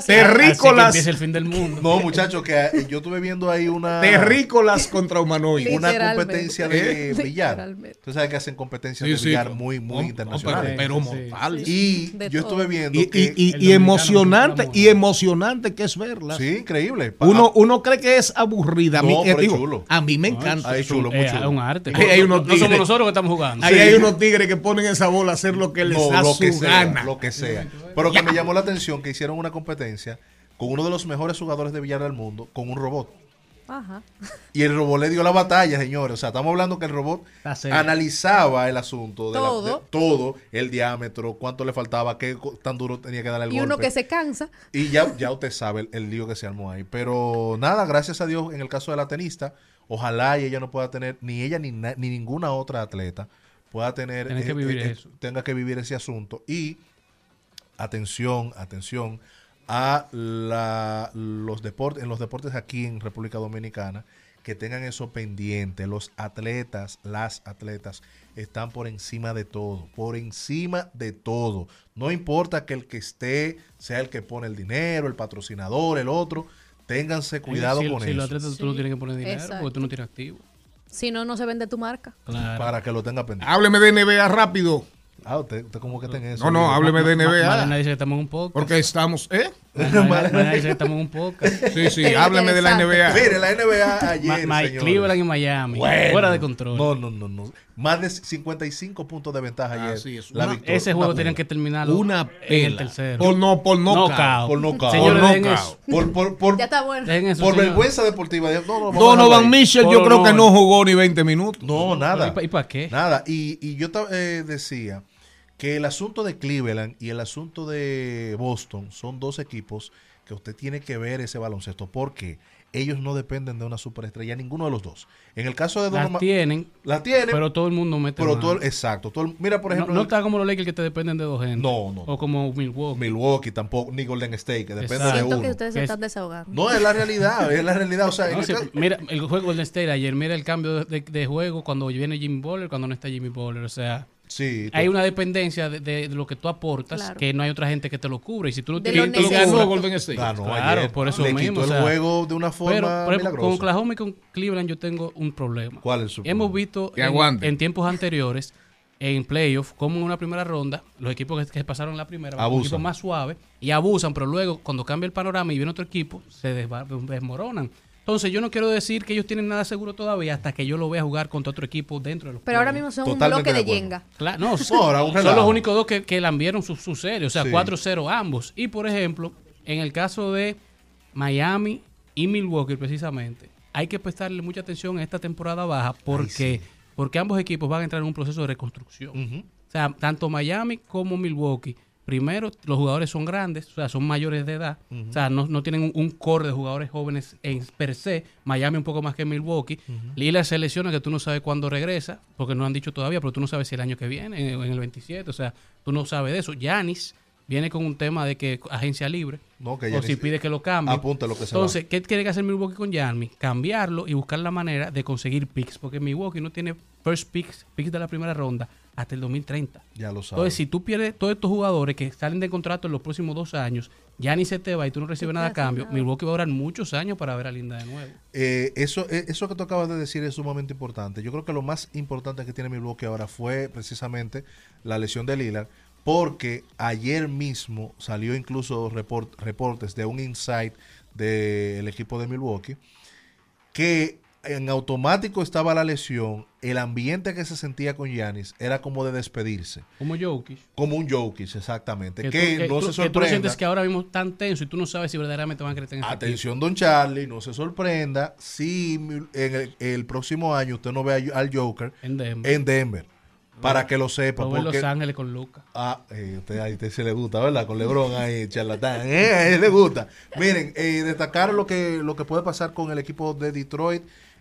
Terrícolas. Así que empieza el fin del mundo. No, muchachos, que yo estuve viendo ahí una contra humanoides. una Literalmente. competencia de billar. Literalmente. Tú sabes que hacen competencias Sí, de sí. billar muy internacionales. Pero Sí. mortales. Y De yo todo. estuve viendo Y, que... y- el y dominicano emocionante, nosotros y emocionante que es verlas. Sí, increíble. Uno cree que es aburrida. No, pero es digo, chulo. a mí me encanta. Ahí chulo, muy Es chulo. un arte. Ahí hay unos no somos tigres. nosotros que estamos jugando. Ahí hay unos tigres que ponen esa bola a hacer lo que les da lo su que sea, gana. lo que sea. Pero que me llamó la atención que hicieron una competencia con uno de los mejores jugadores de billar del mundo, con un robot. Ajá. Y el robot le dio la batalla, señores. O sea, estamos hablando que el robot Está serio. analizaba el asunto de Todo. todo, el diámetro, cuánto le faltaba, qué tan duro tenía que darle el Y golpe. uno que se cansa. Y ya usted sabe el lío que se armó ahí. Pero nada, gracias a Dios, en el caso de la tenista, ojalá y ella no pueda tener, ni ella ni ninguna otra atleta pueda tener, Tiene que vivir eso. tenga que vivir ese asunto. Y atención a los deportes, en los deportes aquí en República Dominicana, que tengan eso pendiente. Los atletas, las atletas están por encima de todo, No importa que el que esté sea el que pone el dinero, el patrocinador, el otro, ténganse cuidado si, con si eso. los atletas tú no Sí, tienes que poner dinero exacto. porque tú no tienes activo. Si no, no se vende tu marca. Claro. Para que lo tenga pendiente. Hábleme de NBA rápido. Usted como que tenga eso. No, hábleme de Malena NBA. dice que estamos en un podcast. Porque estamos, Malena dice que estamos en un podcast. Sí, hábleme de la NBA. Mire, la NBA ayer, señores. Cleveland y Miami. Bueno. Fuera de control. No. Más de 55 puntos de ventaja ayer. Así es. La Una- victoria. Ese juego Una tenían pela. que terminarlo Una en el pela. tercero. Por knockout. Knockout. Por knockout. Señores, Por dejen knockout. eso. Por Ya está bueno. Dejen eso, por señores. vergüenza deportiva. No, vamos a Donovan dejarlo ahí. Mitchell yo Por creo que honor. no jugó ni 20 minutos. No, nada. ¿Y para qué? Nada. Y yo decía que el asunto de Cleveland y el asunto de Boston son dos equipos que usted tiene que ver ese baloncesto porque ellos no dependen de una superestrella, ninguno de los dos. En el caso de Las Donovan, tienen, la tienen, pero todo el mundo mete pero mano. exacto. Mira, por ejemplo, no está como los Lakers que te dependen de dos gente. No. O como Milwaukee. Milwaukee tampoco, ni Golden State, que depende Exacto. de Siento uno. que ustedes se Es- están desahogando. No, es la realidad, O sea, en No, el sí, caso- mira, el juego del State ayer, mira el cambio de juego cuando viene Jimmy Butler, cuando no está Jimmy Butler. O sea, sí, hay una dependencia de lo que tú aportas Claro. que no hay otra gente que te lo cubre. Y si tú no De tienes lo ¿Quién necesario. ganó Golden State? ganó Claro, ayer. por eso le mismo, quitó o el sea, juego de una forma Pero, por ejemplo, con milagrosa. Oklahoma y con Cleveland yo tengo un problema. ¿Cuál es su Hemos problema? visto Que aguante. en tiempos anteriores, en playoff, como en una primera ronda, los equipos que pasaron la primera, van con Abusan. equipos más suaves y abusan, pero luego cuando cambia el panorama y viene otro equipo, se desmoronan. Entonces yo no quiero decir que ellos tienen nada seguro todavía hasta que yo lo vea jugar contra otro equipo dentro de los Pero ahora playoffs. mismo son un Totalmente bloque de de acuerdo. yenga. Claro, no, ahora un son relajo. los únicos dos que lambieron su serie, o sea, Sí. 4-0 ambos. Y por ejemplo, en el caso de Miami y Milwaukee precisamente, hay que prestarle mucha atención a esta temporada baja porque ambos equipos van a entrar en un proceso de reconstrucción. Ujú. O sea, tanto Miami como Milwaukee, primero, los jugadores son grandes, o sea, son mayores de edad. O sea, no tienen un core de jugadores jóvenes per se. Miami un poco más que Milwaukee. Lillard se lesiona que tú no sabes cuándo regresa, porque no han dicho todavía, pero tú no sabes si el año que viene, en el 27. O sea, tú no sabes de eso. Giannis viene con un tema de que agencia libre, No, que o Giannis- si pide que lo cambie. apunta lo que se Entonces, ¿qué tiene que hacer Milwaukee con Giannis? Cambiarlo y buscar la manera de conseguir picks, porque Milwaukee no tiene first picks de la primera ronda hasta el 2030. Ya lo sabes. Entonces, si tú pierdes todos estos jugadores que salen de contrato en los próximos 2 años, Giannis se te va y tú no recibes nada a cambio, Milwaukee va a durar muchos años para ver a Linda de nuevo. Eso que tú acabas de decir es sumamente importante. Yo creo que lo más importante que tiene Milwaukee ahora fue precisamente la lesión de Lillard, porque ayer mismo salió incluso reportes de un insight del equipo de Milwaukee que en automático estaba la lesión, el ambiente que se sentía con Giannis era como de despedirse, Como Jokic. como un Jokic exactamente, Que, que, tú, no se que tú lo sorprenda. sientes que ahora mismo están tenso y tú no sabes si verdaderamente van a crecer en ese Atención, don Charlie, no se sorprenda si en el próximo año usted no ve al Joker equipo en Denver. en Denver. Para que lo sepa. Lo veo en Porque, Los Ángeles con Lucas. a usted se le gusta, ¿verdad? Con LeBron ahí, charlatán. A él le gusta. Miren, destacar lo que puede pasar con el equipo de Detroit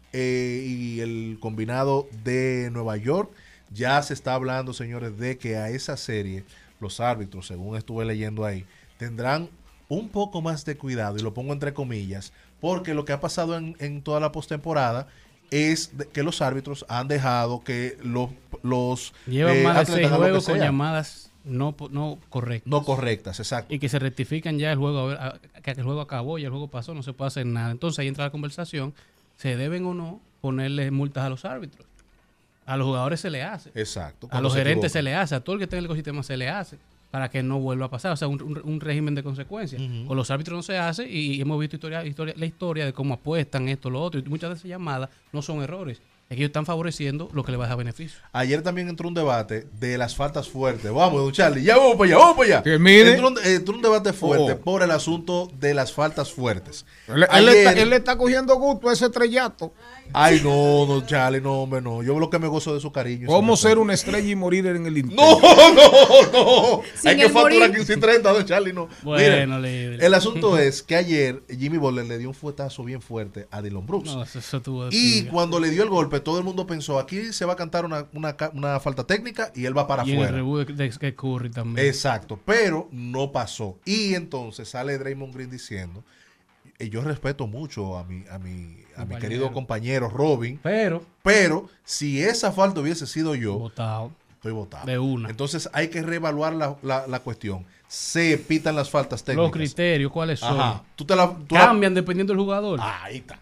y el combinado de Nueva York. Ya se está hablando, señores, de que a esa serie los árbitros, según estuve leyendo ahí, tendrán un poco más de cuidado, y lo pongo entre comillas, porque lo que ha pasado en toda la postemporada es que los árbitros han dejado que los Llevan más de atletas 6 hagan lo que juegos con sea. llamadas no correctas. No correctas, exacto. Y que se rectifican ya el juego, que el juego acabó, ya el juego pasó, no se puede hacer nada. Entonces ahí entra la conversación, ¿se deben o no ponerle multas a los árbitros? A los jugadores se le hace. Exacto. A los gerentes se le hace, a todo el que tenga el ecosistema se le hace, para que no vuelva a pasar. O sea, un régimen de consecuencias. Con los árbitros no se hace y hemos visto la historia de cómo apuestan esto, lo otro. Y muchas de esas llamadas no son errores. Es que ellos están favoreciendo lo que le va a dar beneficio. Ayer también entró un debate de las faltas fuertes. Vamos, don Charlie, ya vamos para allá, Entró un debate fuerte por el asunto de las faltas fuertes. Él le está cogiendo gusto a ese estrellato. Ay, no, don Charlie, no, hombre, no. Yo lo que me gozo de su cariño. ¿Cómo ser una estrella y morir en el intento? No. Hay que facturar 15.30, don Charlie, no. Bueno, miren, el asunto es que ayer Jimmy Butler le dio un fuetazo bien fuerte a Dillon Brooks. No, eso tuvo de y pinga. cuando le dio el golpe, todo el mundo pensó, aquí se va a cantar una falta técnica y él va para y afuera. el reboot de Curry también. Exacto, pero no pasó. Y entonces sale Draymond Green diciendo, yo respeto mucho a mi querido compañero Robin, pero si esa falta hubiese sido yo, estoy votado. De una. Entonces hay que reevaluar la cuestión. Se pitan las faltas técnicas. Los criterios, ¿cuáles son? Ajá. Cambian dependiendo del jugador. Ahí está.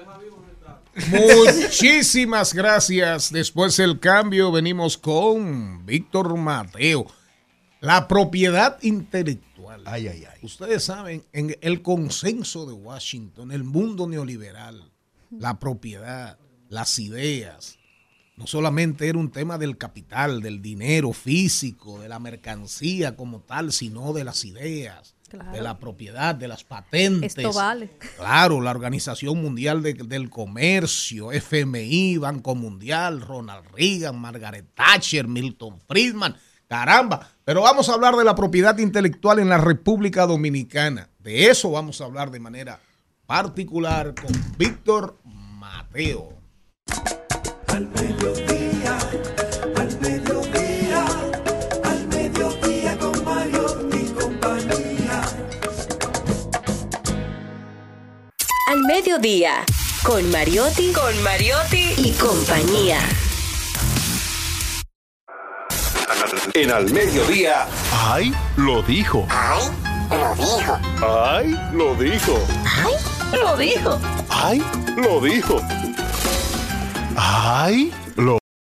Muchísimas gracias. Después del cambio venimos con Víctor Mateo. La propiedad intelectual. Ay. Ustedes saben, en el consenso de Washington, el mundo neoliberal, la propiedad, las ideas, no solamente era un tema del capital, del dinero físico, de la mercancía como tal, sino de las ideas, Claro. de la propiedad, de las patentes. Esto vale. Claro, la Organización Mundial del Comercio, FMI, Banco Mundial, Ronald Reagan, Margaret Thatcher, Milton Friedman. Caramba, pero vamos a hablar de la propiedad intelectual en la República Dominicana. De eso vamos a hablar de manera particular con Víctor Mateo. Al mediodía, al mediodía, al mediodía con Mario y compañía. Al mediodía, con Mariotti y compañía. En Al Mediodía. ¡Ay, lo dijo! ¡Ay, lo dijo! ¡Ay, lo dijo! ¡Ay, lo dijo! ¡Ay, lo dijo! ¡Ay, lo!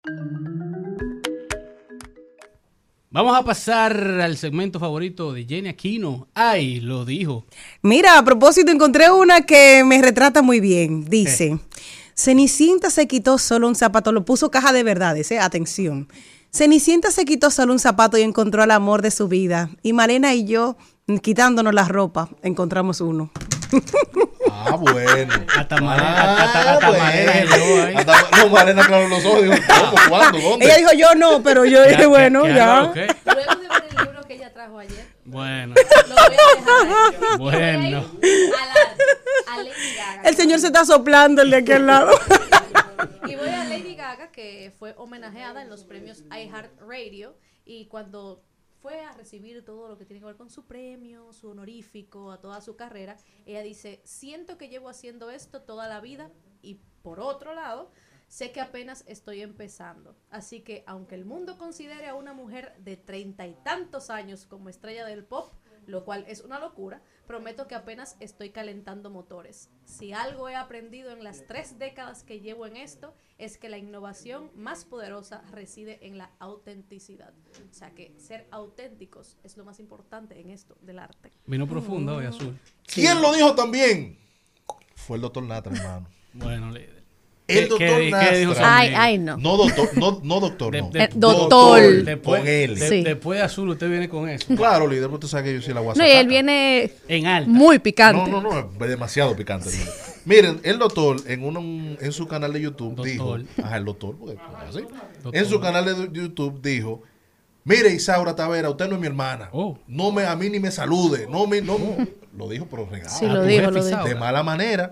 Vamos a pasar al segmento favorito de Jenny Aquino. ¡Ay, lo dijo! Mira, a propósito, encontré una que me retrata muy bien. Dice, Cenicienta se quitó solo un zapato, lo puso caja de verdades, atención. Cenicienta se quitó solo un zapato y encontró al amor de su vida. Y Malena y yo, quitándonos la ropa, encontramos uno. Ah, bueno. Hasta Malena. No, Malena, claro, los ojos. ¿Cómo? ¿Cuándo? ¿Dónde? Ella dijo, yo no, pero yo dije, bueno, ya. Okay. Luego de ver el libro que ella trajo ayer, Bueno. lo voy a dejar ahí. Bueno. A Lady Gaga. El señor se está soplando el de aquel lado. Y voy a Lady Gaga, que fue homenajeada en los premios iHeartRadio, y cuando fue a recibir todo lo que tiene que ver con su premio, su honorífico, a toda su carrera, ella dice, siento que llevo haciendo esto toda la vida y por otro lado, sé que apenas estoy empezando. Así que aunque el mundo considere a una mujer de 30 y tantos años como estrella del pop, lo cual es una locura, prometo que apenas estoy calentando motores. Si algo he aprendido en las 3 décadas que llevo en esto, es que la innovación más poderosa reside en la autenticidad. O sea que ser auténticos es lo más importante en esto del arte. Vino profundo hoy, Azul. ¿Quién lo dijo también? Fue el doctor Natra, hermano. Bueno, líder. El doctor ¿Qué dijo Nastra. Ay, no. No, doctor, no, doctor, no. Doctor. Después, Con él. Sí. Después de Azul, usted viene con eso. Claro, líder, porque tú sabes que yo soy la guasa. No, y él viene En alta. muy picante. No, es demasiado picante. Líder. Miren, el doctor en su canal de YouTube dijo, el doctor, porque así, Doctor. en su canal de YouTube dijo, mire Isaura Tavera, usted no es mi hermana. Oh. A mí ni me salude. Lo dijo, pero regalo. Sí, lo dijo. De mala manera.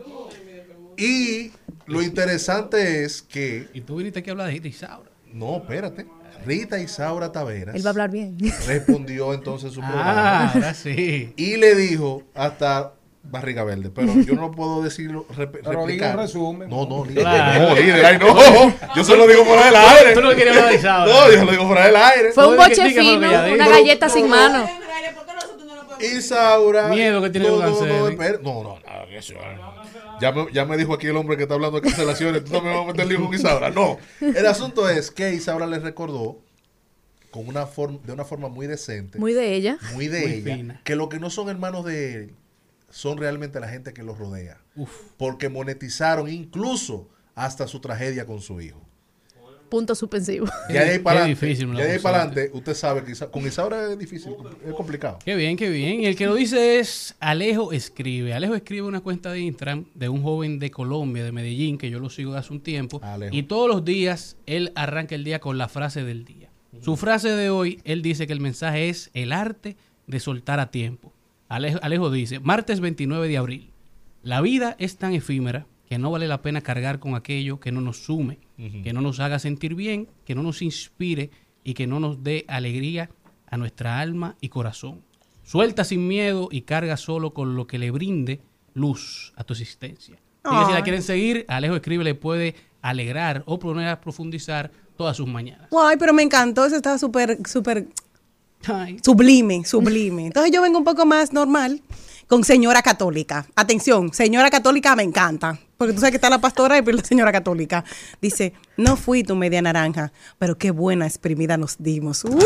Y lo interesante es que... Y tú viniste aquí a hablar de Isaura. No, espérate. Rita Isaura Taveras Él va a hablar bien. respondió entonces su programa Ahora sí. y le dijo hasta barriga verde, pero yo no puedo decirlo, Pero diga un resumen. No, Claro. líder, ay, no. Yo se lo digo fuera del aire. Tú lo querías analizar. No, yo se lo digo fuera del aire. Fue un Oye, boche ¿qué fue lo que fino, ella dijo? una galleta sin mano. Isaura. Miedo que tiene Cancel. No, nada de eso. Ya me dijo aquí el hombre que está hablando de cancelaciones. Tú no me vas a meter lío con Isaura. No. El asunto es que Isaura le recordó de una forma muy decente, Muy de ella. muy de Muy ella, fina. que lo que no son hermanos de él son realmente la gente que los rodea. Porque monetizaron incluso hasta su tragedia con su hijo. Punto suspensivo. Ya de ahí para adelante, difícil una ya de ahí cosa para adelante, usted sabe que con Isaura es difícil, es complicado. Qué bien, qué bien. Y el que lo dice es Alejo Escribe. Alejo escribe una cuenta de Instagram de un joven de Colombia, de Medellín, que yo lo sigo de hace un tiempo. Alejo. Y todos los días él arranca el día con la frase del día. Su frase de hoy, él dice que el mensaje es el arte de soltar a tiempo. Alejo dice, martes 29 de abril, la vida es tan efímera que no vale la pena cargar con aquello que no nos sume, que no nos haga sentir bien, que no nos inspire y que no nos dé alegría a nuestra alma y corazón. Suelta sin miedo y carga solo con lo que le brinde luz a tu existencia. Así que si la quieren seguir, Alejo Escribe le puede alegrar o poner a profundizar todas sus mañanas. Ay, pero me encantó, eso estaba súper Ay. sublime. Entonces yo vengo un poco más normal con señora católica. Atención, señora católica me encanta, porque tú sabes que está la pastora y la señora católica. Dice, no fui tu media naranja, pero qué buena exprimida nos dimos. ¡Uy!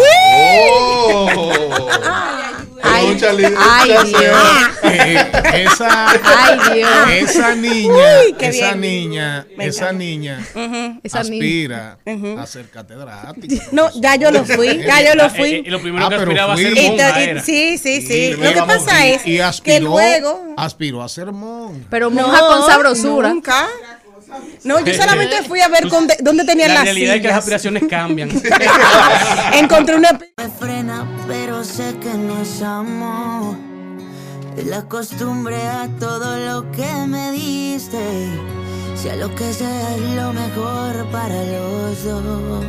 Ay, Mucha li- ay, mucha Dios. Ay, Dios. Esa niña, Uy, qué esa bien. niña, Me esa encanta. niña Esa aspira a ser catedrática. No, ya yo lo fui. Y lo primero que pero aspiraba a ser fui. monja era. Sí. Y Lo que pasa es y que aspiró, luego... aspiró a ser monja. Pero monja con sabrosura. Nunca. No, yo solamente fui a ver dónde tenían La las realidad es que las sillas. aspiraciones cambian. Encontré una... Me frena, pero sé que no es amor. Es la costumbre a todo lo que me diste. Sea lo que sea, es lo mejor para los dos.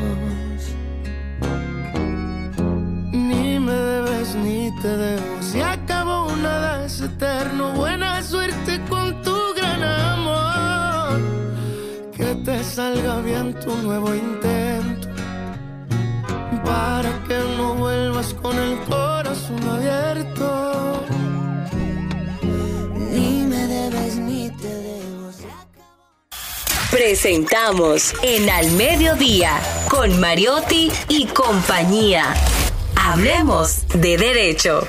Ni me debes ni te debo. Se acabó una vez eterno. Buena suerte con tu gran amor. Que te salga bien tu nuevo intento. Para que no vuelvas con el corazón abierto. Ni me debes ni te debo. Se acabó. Presentamos en Al Mediodía con Mariotti y compañía. Hablemos de derecho.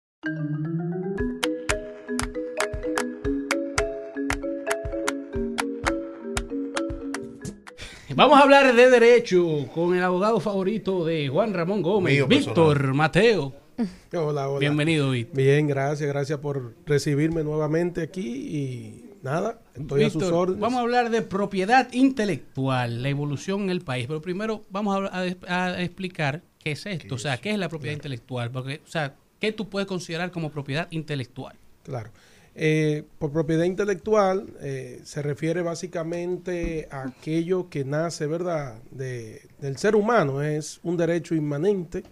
Vamos a hablar de derecho con el abogado favorito de Juan Ramón Gómez, Mío Víctor Mateo. Hola. Bienvenido, Víctor. Bien, gracias por recibirme nuevamente aquí y nada, estoy a sus Víctor, órdenes. vamos a hablar de propiedad intelectual, la evolución en el país, pero primero vamos a explicar qué es esto, o sea, qué es la propiedad intelectual, porque, o sea, ¿qué tú puedes considerar como propiedad intelectual? Claro. Por propiedad intelectual se refiere básicamente a aquello que nace, ¿verdad?, del ser humano, es un derecho inmanente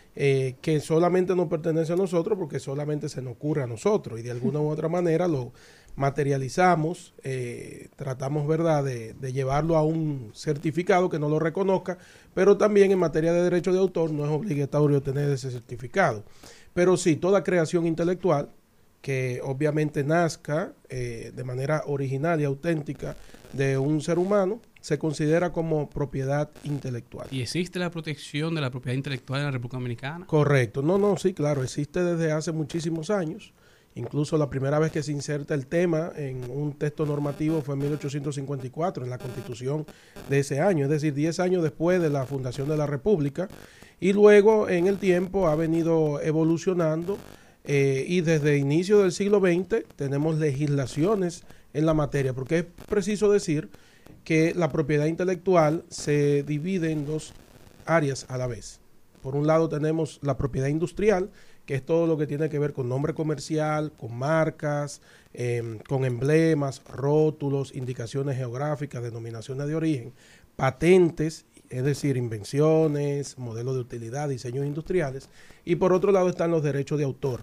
que solamente nos pertenece a nosotros porque solamente se nos ocurre a nosotros y de alguna u otra manera lo materializamos, tratamos, ¿verdad?, de llevarlo a un certificado que no lo reconozca, pero también en materia de derecho de autor no es obligatorio tener ese certificado. Pero sí, toda creación intelectual que obviamente nazca de manera original y auténtica de un ser humano, se considera como propiedad intelectual. ¿Y existe la protección de la propiedad intelectual en la República Dominicana? Correcto. No, sí, claro, existe desde hace muchísimos años. Incluso la primera vez que se inserta el tema en un texto normativo fue en 1854, en la Constitución de ese año, es decir, 10 años después de la fundación de la República. Y luego en el tiempo ha venido evolucionando y desde inicio del siglo XX tenemos legislaciones en la materia, porque es preciso decir que la propiedad intelectual se divide en dos áreas a la vez. Por un lado tenemos la propiedad industrial, que es todo lo que tiene que ver con nombre comercial, con marcas, con emblemas, rótulos, indicaciones geográficas, denominaciones de origen, patentes, es decir, invenciones, modelos de utilidad, diseños industriales. Y por otro lado están los derechos de autor,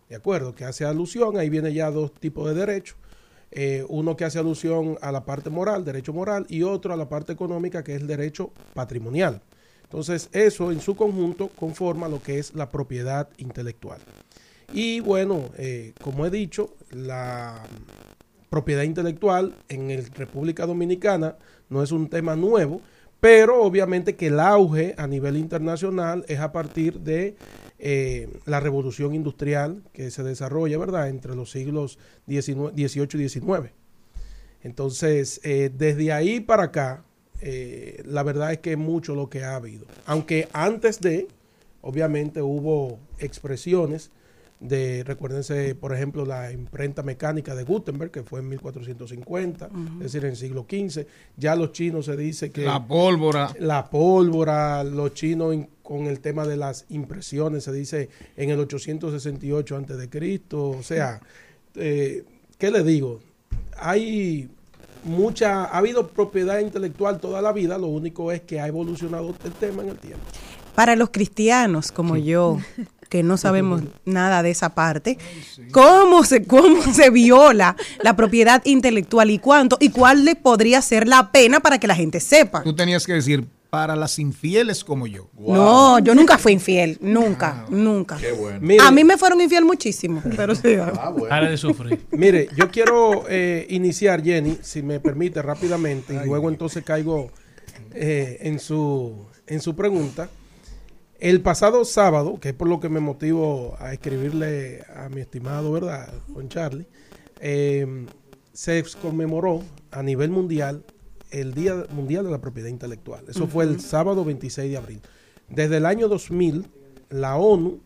¿de acuerdo? Que hace alusión, ahí viene ya dos tipos de derechos. Uno que hace alusión a la parte moral, derecho moral, y otro a la parte económica, que es el derecho patrimonial. Entonces, eso en su conjunto conforma lo que es la propiedad intelectual. Y bueno, como he dicho, la propiedad intelectual en el República Dominicana no es un tema nuevo, pero obviamente que el auge a nivel internacional es a partir de la revolución industrial que se desarrolla, ¿verdad?, entre los siglos XVIII y XIX. Entonces, desde ahí para acá, la verdad es que es mucho lo que ha habido. Aunque antes de, obviamente, hubo expresiones de, recuérdense, por ejemplo, la imprenta mecánica de Gutenberg, que fue en 1450, es decir, en el siglo XV. Ya los chinos se dice que... La pólvora, los chinos con el tema de las impresiones, se dice en el 868 antes de Cristo. O sea, ¿qué le digo? Ha habido propiedad intelectual toda la vida, lo único es que ha evolucionado el tema en el tiempo. Para los cristianos como yo, que no sabemos nada de esa parte, ¿cómo se viola la propiedad intelectual y cuánto y cuál le podría ser la pena para que la gente sepa? Tú tenías que decir, para las infieles como yo. Wow. No, yo nunca fui infiel, nunca. Qué bueno. Mire, a mí me fueron infiel muchísimo, pero sí. Bueno. Para de sufrir. Mire, yo quiero iniciar, Jenny, si me permite, rápidamente, y luego entonces caigo en su pregunta. El pasado sábado, que es por lo que me motivo a escribirle a mi estimado, ¿verdad?, Juan Charlie, se conmemoró a nivel mundial el Día Mundial de la Propiedad Intelectual. Eso fue el sábado 26 de abril. Desde el año 2000, la ONU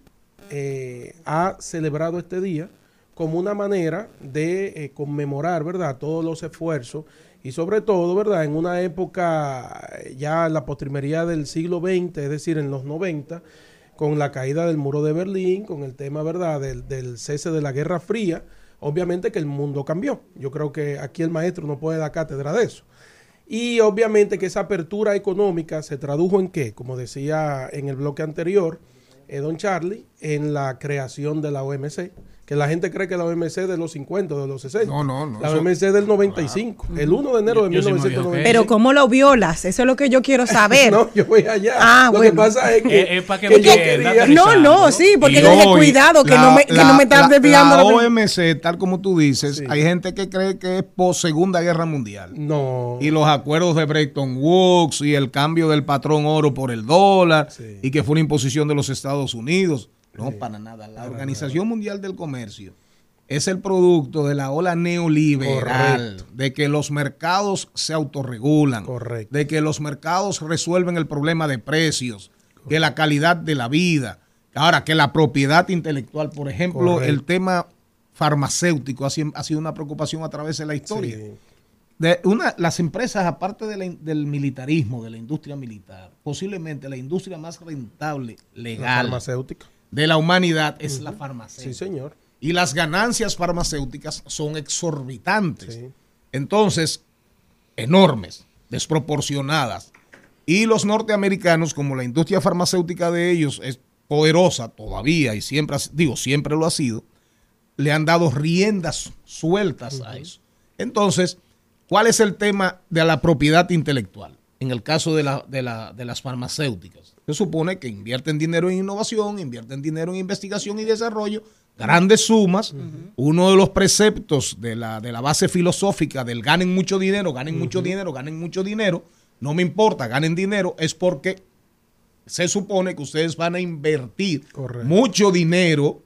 ha celebrado este día como una manera de conmemorar, ¿verdad?, todos los esfuerzos y sobre todo, ¿verdad?, en una época ya en la postrimería del siglo XX, es decir, en los 90, con la caída del muro de Berlín, con el tema, ¿verdad?, del cese de la Guerra Fría, obviamente que el mundo cambió. Yo creo que aquí el maestro no puede dar cátedra de eso. Y obviamente que esa apertura económica se tradujo en ¿qué? Como decía en el bloque anterior, don Charlie, en la creación de la OMC. Que la gente cree que la OMC es de los 50, de los 60. No. La OMC es del 95, el 1 de enero de 1995. Pero ¿cómo lo violas? Eso es lo que yo quiero saber. No, yo voy allá. Lo que pasa es que... para que yo quería... sí, porque yo dije, cuidado, que no me estás desviando. La OMC, tal como tú dices, sí, hay gente que cree que es post Segunda Guerra Mundial. No. Y los acuerdos de Bretton Woods y el cambio del patrón oro por el dólar, sí, y que fue una imposición de los Estados Unidos. No, sí, para nada. La Organización Mundial del Comercio es el producto de la ola neoliberal, correcto, de que los mercados se autorregulan, correcto, de que los mercados resuelven el problema de precios, correcto, que la calidad de la vida. Ahora, que la propiedad intelectual, por ejemplo, correcto, el tema farmacéutico ha sido una preocupación a través de la historia. Sí. Las empresas, aparte del militarismo, de la industria militar, posiblemente la industria más rentable, legal, farmacéutica de la humanidad es la farmacéutica. Sí, señor. Y las ganancias farmacéuticas son exorbitantes. Sí. Entonces, enormes, desproporcionadas. Y los norteamericanos, como la industria farmacéutica de ellos es poderosa todavía y siempre lo ha sido, le han dado riendas sueltas a eso. Entonces, ¿cuál es el tema de la propiedad intelectual? En el caso de las farmacéuticas, se supone que invierten dinero en innovación, invierten dinero en investigación y desarrollo, grandes sumas. Uno de los preceptos de la base filosófica del ganen mucho dinero, ganen mucho dinero, ganen mucho dinero, no me importa, ganen dinero, es porque se supone que ustedes van a invertir mucho dinero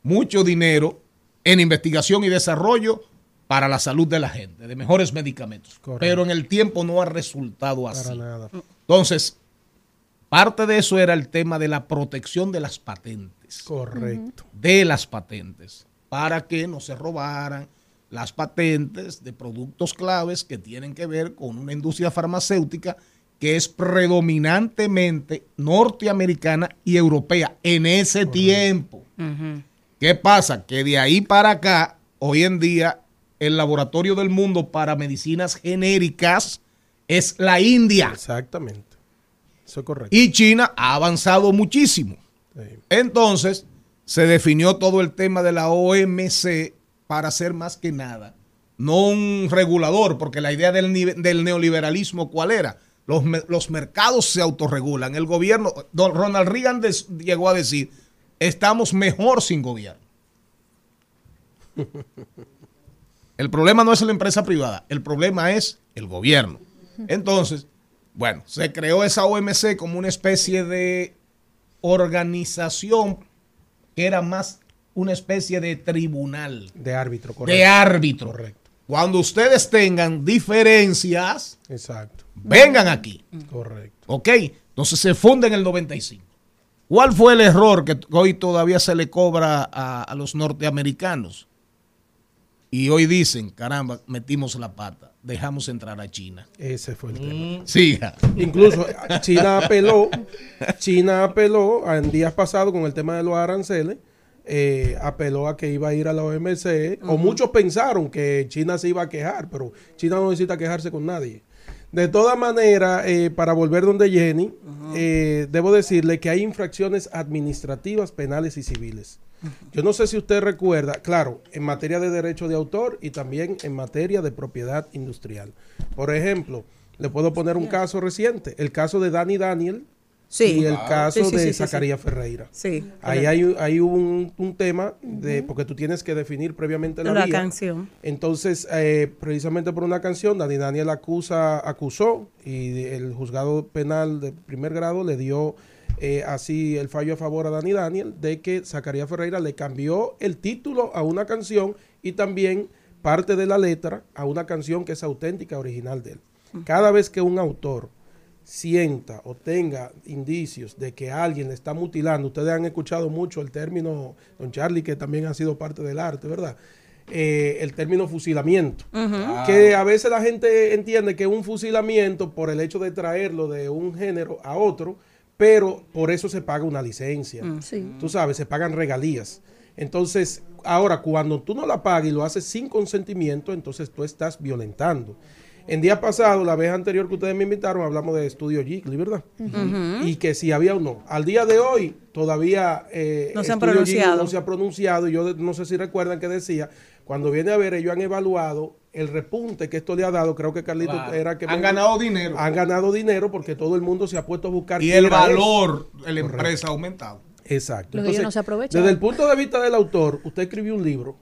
en investigación y desarrollo para la salud de la gente, de mejores medicamentos. Correcto. Pero en el tiempo no ha resultado así. Para nada. Entonces, parte de eso era el tema de la protección de las patentes. Correcto. De las patentes, para que no se robaran las patentes de productos claves que tienen que ver con una industria farmacéutica que es predominantemente norteamericana y europea en ese tiempo. ¿Qué pasa? Que de ahí para acá, hoy en día, el laboratorio del mundo para medicinas genéricas es la India. Exactamente. Eso es correcto. Y China ha avanzado muchísimo. Sí. Entonces, se definió todo el tema de la OMC para ser más que nada, no un regulador, porque la idea del neoliberalismo, ¿cuál era? Los mercados se autorregulan. El gobierno, Ronald Reagan llegó a decir, estamos mejor sin gobierno. El problema no es la empresa privada, el problema es el gobierno. Entonces, bueno, se creó esa OMC como una especie de organización que era más una especie de tribunal. De árbitro, correcto. De árbitro. Correcto. Cuando ustedes tengan diferencias, exacto, vengan aquí. Correcto. Ok, entonces se funda en el 95. ¿Cuál fue el error que hoy todavía se le cobra a los norteamericanos? Y hoy dicen, caramba, metimos la pata, dejamos entrar a China. Ese fue el tema. Siga. Incluso China apeló en días pasados con el tema de los aranceles, apeló a que iba a ir a la OMC, o muchos pensaron que China se iba a quejar, pero China no necesita quejarse con nadie. De todas maneras, para volver donde Jenny, debo decirle que hay infracciones administrativas, penales y civiles. Yo no sé si usted recuerda, claro, en materia de derecho de autor y también en materia de propiedad industrial. Por ejemplo, le puedo poner un caso reciente, el caso de Dani Daniel y el caso de Zacarías Ferreira. Sí. Ahí hay un tema, porque tú tienes que definir previamente la vía. Canción. Entonces, precisamente por una canción, Dani Daniel acusó y el juzgado penal de primer grado le dio así el fallo a favor a Dani Daniel de que Zacarías Ferreira le cambió el título a una canción y también parte de la letra a una canción que es auténtica, original de él. Cada vez que un autor sienta o tenga indicios de que alguien le está mutilando, ustedes han escuchado mucho el término, don Charlie, que también ha sido parte del arte, ¿verdad? El término fusilamiento, que a veces la gente entiende que es un fusilamiento por el hecho de traerlo de un género a otro, pero por eso se paga una licencia. Tú sabes, se pagan regalías. Entonces, ahora, cuando tú no la pagas y lo haces sin consentimiento, entonces tú estás violentando. En día pasado, la vez anterior que ustedes me invitaron, hablamos de Estudio Ghibli, ¿verdad? Y que si había o no. Al día de hoy, todavía no se han pronunciado. No se ha pronunciado. Yo no sé si recuerdan que decía, cuando viene a ver, ellos han evaluado el repunte que esto le ha dado. Creo que Carlito era que... Han ganado dinero. Han ganado dinero porque todo el mundo se ha puesto a buscar... Y el valor de la empresa ha aumentado. Exacto. Entonces, no se aprovecha. Desde el punto de vista del autor, usted escribió un libro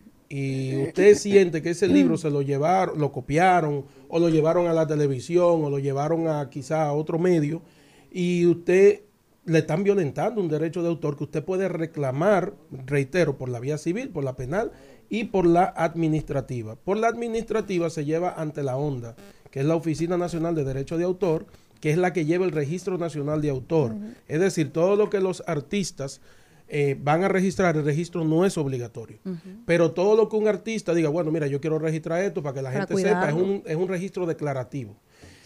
y usted siente que ese libro se lo llevaron, lo copiaron, o lo llevaron a la televisión, o lo llevaron a quizá a otro medio, y usted le están violentando un derecho de autor que usted puede reclamar, reitero, por la vía civil, por la penal y por la administrativa. Por la administrativa se lleva ante la ONDA, que es la Oficina Nacional de Derecho de Autor, que es la que lleva el Registro Nacional de Autor. Es decir, todo lo que los artistas van a registrar, el registro no es obligatorio. Pero todo lo que un artista diga, bueno, mira, yo quiero registrar esto para que la gente sepa, es un registro declarativo.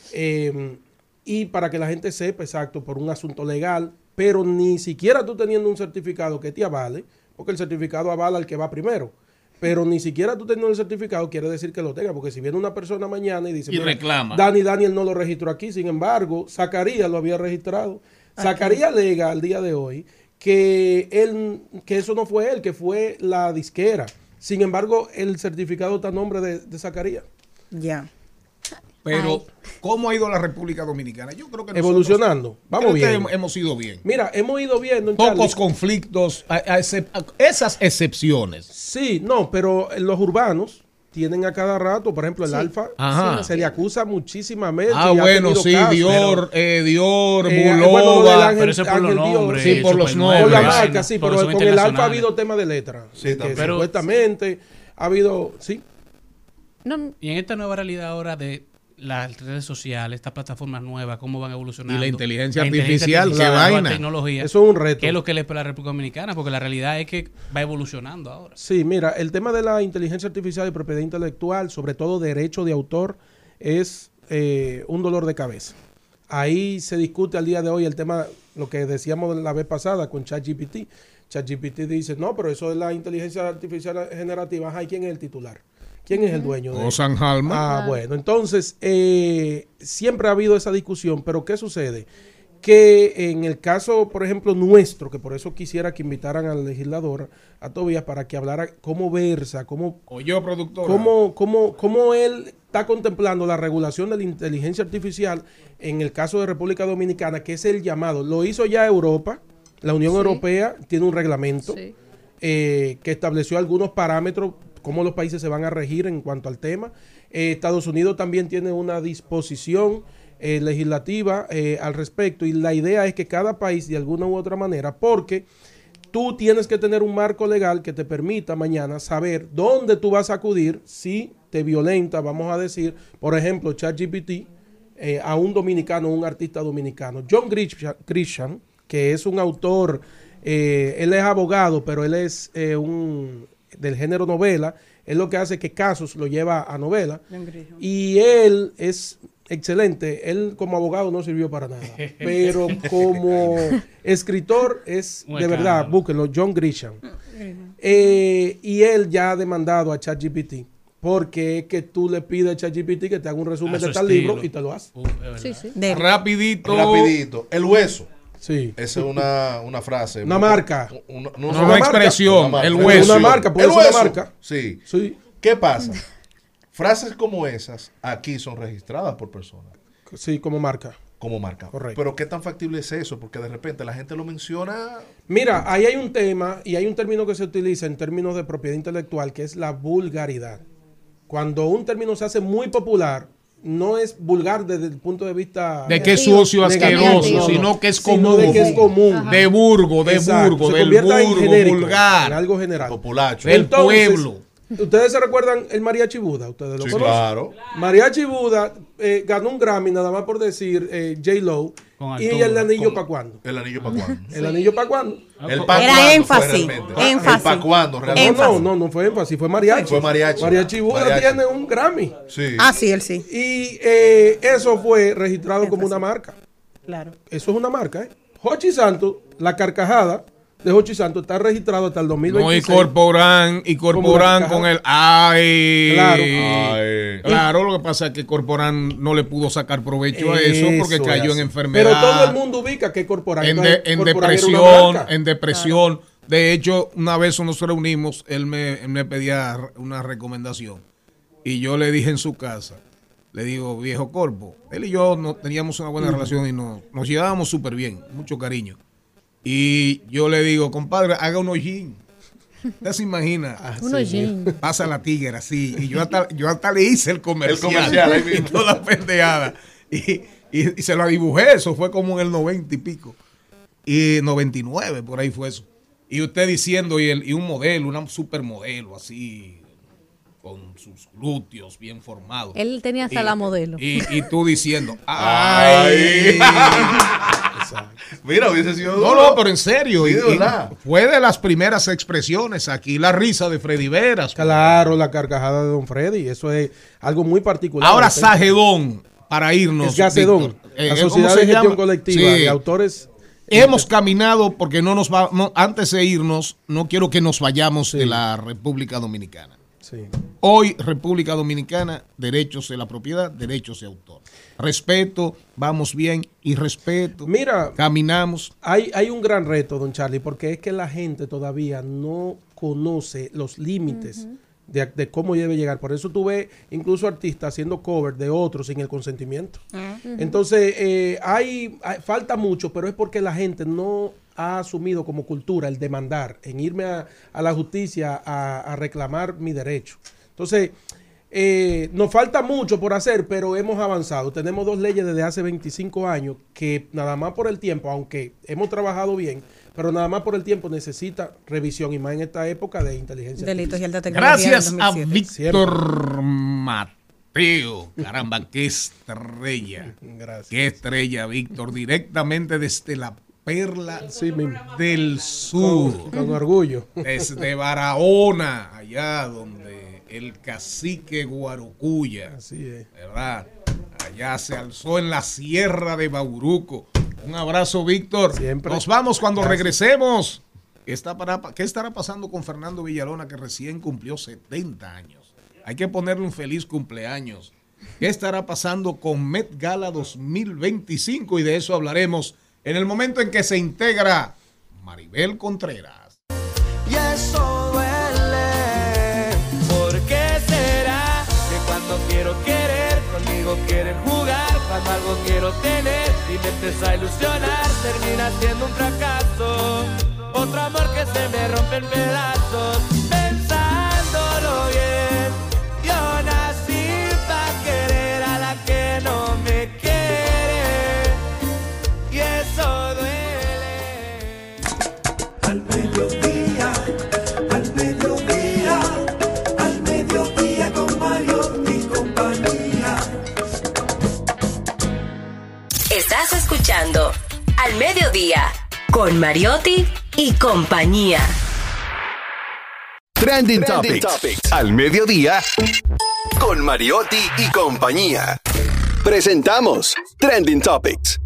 Y para que la gente sepa, exacto, por un asunto legal, pero ni siquiera tú teniendo un certificado que te avale, porque el certificado avala al que va primero. Pero ni siquiera tú teniendo el certificado quiere decir que lo tenga, porque si viene una persona mañana y dice, y reclama, Daniel no lo registró aquí, sin embargo, Zacarías lo había registrado. Zacarías alega al día de hoy que eso no fue él, que fue la disquera. Sin embargo, el certificado está a nombre de Zacarías. Ya. Pero, ¿cómo ha ido la República Dominicana? Yo creo que evolucionando. Vamos bien. Hemos ido bien. Mira, hemos ido bien. Pocos conflictos, esas excepciones. Sí, no, pero los urbanos tienen a cada rato, por ejemplo, el Alfa se le acusa muchísimamente. Bueno, sí, casos, Dior, Bulova, pero eso por los nombres. Sí, por los nombres. Por la marca, sí, pero con el Alfa ha habido tema de letra. Sí, pero supuestamente ha habido, sí. No. Y en esta nueva realidad ahora de las redes sociales, estas plataformas nuevas, cómo van evolucionando. Y la inteligencia artificial, qué vaina. Tecnología. Eso es un reto. ¿Qué es lo que le espera a la República Dominicana? Porque la realidad es que va evolucionando ahora. Sí, mira, el tema de la inteligencia artificial y propiedad intelectual, sobre todo derecho de autor, es un dolor de cabeza. Ahí se discute al día de hoy el tema, lo que decíamos la vez pasada con ChatGPT. ChatGPT dice, no, pero eso es la inteligencia artificial generativa. Ajá, ¿y quién es el titular? ¿Quién es el dueño de San Halma. Bueno, entonces siempre ha habido esa discusión, pero ¿qué sucede? que en el caso, por ejemplo, nuestro, que por eso quisiera que invitaran al legislador, a Tobías, para que hablara cómo versa, cómo él está contemplando la regulación de la inteligencia artificial en el caso de República Dominicana, que es el llamado. Lo hizo ya Europa, la Unión Europea tiene un reglamento que estableció algunos parámetros, cómo los países se van a regir en cuanto al tema. Estados Unidos también tiene una disposición legislativa al respecto, y la idea es que cada país de alguna u otra manera, porque tú tienes que tener un marco legal que te permita mañana saber dónde tú vas a acudir si te violenta, vamos a decir, por ejemplo, ChatGPT, a un dominicano, un artista dominicano. John Grisham, que es un autor, él es abogado, pero él es del género novela. Él lo que hace es que casos lo lleva a novela, y él es excelente. Él como abogado no sirvió para nada, pero como escritor es de verdad, búsquenlo, John Grisham. Y él ya ha demandado a ChatGPT, porque es que tú le pides a ChatGPT que te haga un resumen de tal libro y te lo hace. Rapidito. El hueso. Sí. Esa es una frase. Una marca. Una expresión. El hueso. Una marca, puede ser una marca. Sí. ¿Qué pasa? Frases como esas aquí son registradas por personas. Sí, como marca. Como marca. Correcto. Pero ¿qué tan factible es eso? Porque de repente la gente lo menciona. Mira, ahí hay un tema, y hay un término que se utiliza en términos de propiedad intelectual, que es la vulgaridad. Cuando un término se hace muy popular, no es vulgar desde el punto de vista de que es sucio, asqueroso, sino que es común. De que es común. Ajá. De burgo, del burgo, vulgar. En algo general. Populacho. Del pueblo. ¿Ustedes se recuerdan el Mariachi Buda? ¿Ustedes lo conocen? Claro. Mariachi Buda ganó un Grammy nada más por decir J-Lo. ¿Y el anillo para cuándo? ¿El anillo para cuándo? ¿El anillo para cuándo? Era énfasis. ¿El para cuándo? No fue énfasis, fue mariachi. Fue mariachi. Mariachi Buda tiene un Grammy. Sí. Ah, sí, él sí. Y eso fue registrado como una marca. Claro. Eso es una marca, ¿eh? Jochi Santos, la carcajada de Jochi Santos está registrado hasta el 2026. No, y Corporán con el Claro, lo que pasa es que Corporán no le pudo sacar provecho a eso porque cayó en enfermedad. Pero todo el mundo ubica que Corporán en depresión. De hecho, una vez nos reunimos, él me pedía una recomendación y yo le dije en su casa, le digo, viejo Corpo, él y yo no teníamos una buena relación y nos llevábamos súper bien, mucho cariño. Y yo le digo, compadre, haga un hollín. ¿Usted se imagina? Un hollín. Pasa la tigre así. Y yo hasta le hice el comercial ahí mismo. Y toda la pendeada. Y se la dibujé. Eso fue como en el 90 y pico. Y 99, por ahí fue eso. Y usted diciendo, y un modelo, una supermodelo así, con sus glúteos bien formados. Él tenía hasta la modelo. Y tú diciendo, ¡ay! Mira, hubiese sido duro. No, pero en serio. Sí, de verdad. Fue de las primeras expresiones aquí, la risa de Freddy Veras. Claro, la carcajada de Don Freddy. Eso es algo muy particular. Ahora, Sagedón, para irnos. Es Gacedón, la Sociedad de Gestión Colectiva de Autores. Hemos caminado porque antes de irnos, no quiero que nos vayamos de la República Dominicana. Sí. Hoy, República Dominicana, derechos de la propiedad, derechos de autor. Respeto, vamos bien, y respeto. Mira, caminamos. Hay un gran reto, don Charlie, porque es que la gente todavía no conoce los límites de cómo debe llegar. Por eso tú ves incluso artistas haciendo cover de otros sin el consentimiento. Entonces, falta mucho, pero es porque la gente no ha asumido como cultura el demandar, en irme a la justicia a reclamar mi derecho. Entonces, nos falta mucho por hacer, pero hemos avanzado. Tenemos 2 leyes desde hace 25 años que nada más por el tiempo, aunque hemos trabajado bien, pero nada más por el tiempo necesita revisión, y más en esta época de inteligencia Delitos y alta tecnología. Gracias a Víctor Mateo. Caramba, qué estrella. Gracias. Qué estrella, Víctor. Directamente desde la Perla del Sur. Con orgullo. Desde Barahona, allá donde el cacique Guarocuya. Así es. ¿Verdad? Allá se alzó en la sierra de Bauruco. Un abrazo, Víctor. Siempre. Nos vamos cuando regresemos. ¿Qué estará pasando con Fernando Villalona, que recién cumplió 70 años? Hay que ponerle un feliz cumpleaños. ¿Qué estará pasando con Met Gala 2025? Y de eso hablaremos en el momento en que se integra Maribel Contreras. Y eso duele. ¿Por qué será que cuando quiero querer, conmigo quieren jugar? Cuando algo quiero tener y me empieza a ilusionar, termina siendo un fracaso. Otro amor que se me rompe en pedazos. Pensándolo bien, yo nací para querer a la que no me quiere. Y eso duele. Al mediodía, al mediodía, al mediodía con Mariotti y compañía. Estás escuchando Al Mediodía con Mariotti y compañía. Trending Topics. Al mediodía con Mariotti y compañía. Presentamos Trending Topics.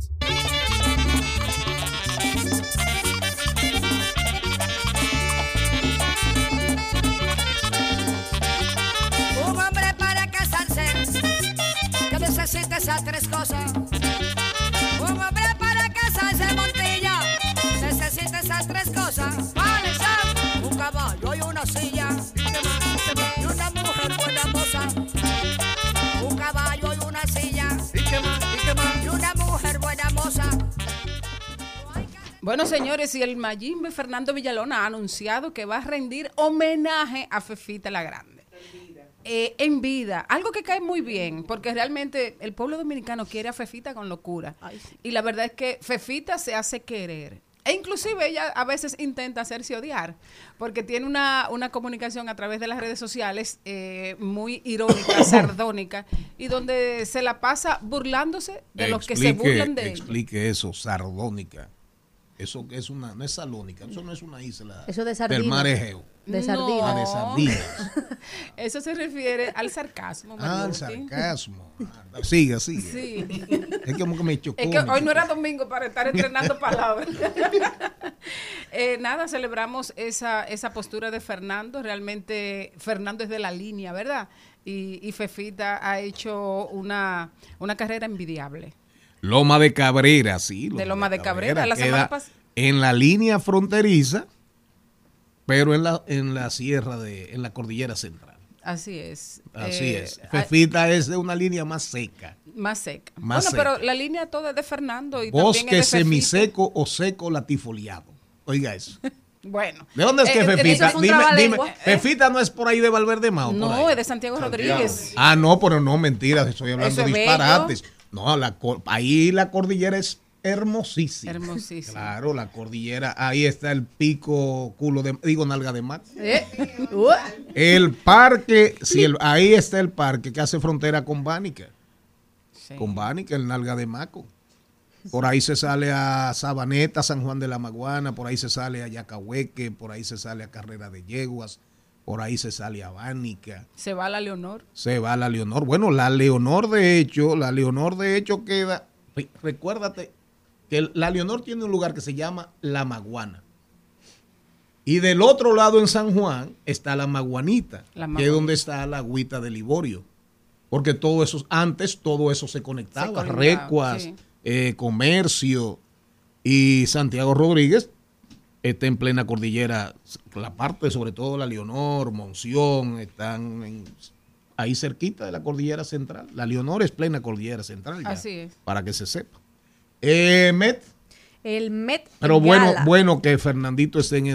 Un hombre para casarse que necesita esas tres cosas. Un hombre para casarse, Montilla, necesita esas tres cosas. ¿Cuáles son? Un caballo y una silla. Y una mujer buena moza. Un caballo y una silla. Y una mujer buena moza. Bueno, señores, y el Mayimbe Fernando Villalona ha anunciado que va a rendir homenaje a Fefita la Grande. En vida, algo que cae muy bien, porque realmente el pueblo dominicano quiere a Fefita con locura. Ay, sí. Y la verdad es que Fefita se hace querer. E inclusive ella a veces intenta hacerse odiar, porque tiene una comunicación a través de las redes sociales muy irónica, sardónica, y donde se la pasa burlándose de los que se burlan de ella. Explique eso, sardónica. Eso es una, no es salónica, eso no es una isla Eso de del sardinas. mar Egeo. De sardinas. Ah, de sardinas. Eso se refiere al sarcasmo. Ah, el Mariotti. sarcasmo. Siga. Sí. Es como que me chocó. Es que hoy no era domingo para estar entrenando palabras. Nada, celebramos esa postura de Fernando. Realmente Fernando es de la línea, ¿verdad? Y Fefita ha hecho una carrera envidiable. Loma de Cabrera, sí. De Loma de Cabrera. La semana pasada. En la línea fronteriza, pero en la sierra en la cordillera central. Así es. Así es. Fefita es de una línea más seca. Más seca. Más bueno, seca. pero la línea toda es de Fernando y también Bosque es de Fefita. semiseco o seco latifoliado. Oiga eso. Bueno. ¿De dónde es que Fefita? eso es un Dime, trabalengua. Fefita no es por ahí de Valverde Mao. No, es de Santiago Rodríguez. Ah, no, pero no, mentira, estoy hablando Eso es disparates. No, ahí la cordillera es hermosísima. Hermosísima. Claro, la cordillera, ahí está el pico nalga de maco. El parque, ahí está el parque que hace frontera con Bánica. Sí. Con Bánica, el nalga de maco. Por ahí se sale a Sabaneta, San Juan de la Maguana, por ahí se sale a Yacahueque, por ahí se sale a Carrera de Yeguas, por ahí se sale a Bánica. Se va a la Leonor. Se va a la Leonor. Bueno, la Leonor de hecho queda, recuérdate que la Leonor tiene un lugar que se llama La Maguana. Y del otro lado en San Juan está la Maguanita, que es donde está la agüita de Liborio. Porque todo eso se conectaba. Recuas, sí. Comercio y Santiago Rodríguez está en plena cordillera. La parte, sobre todo la Leonor, Monción, están ahí cerquita de la cordillera central. La Leonor es plena cordillera central. Ya, así es. Para que se sepa. Met. El Met Pero Gala. bueno que Fernandito esté en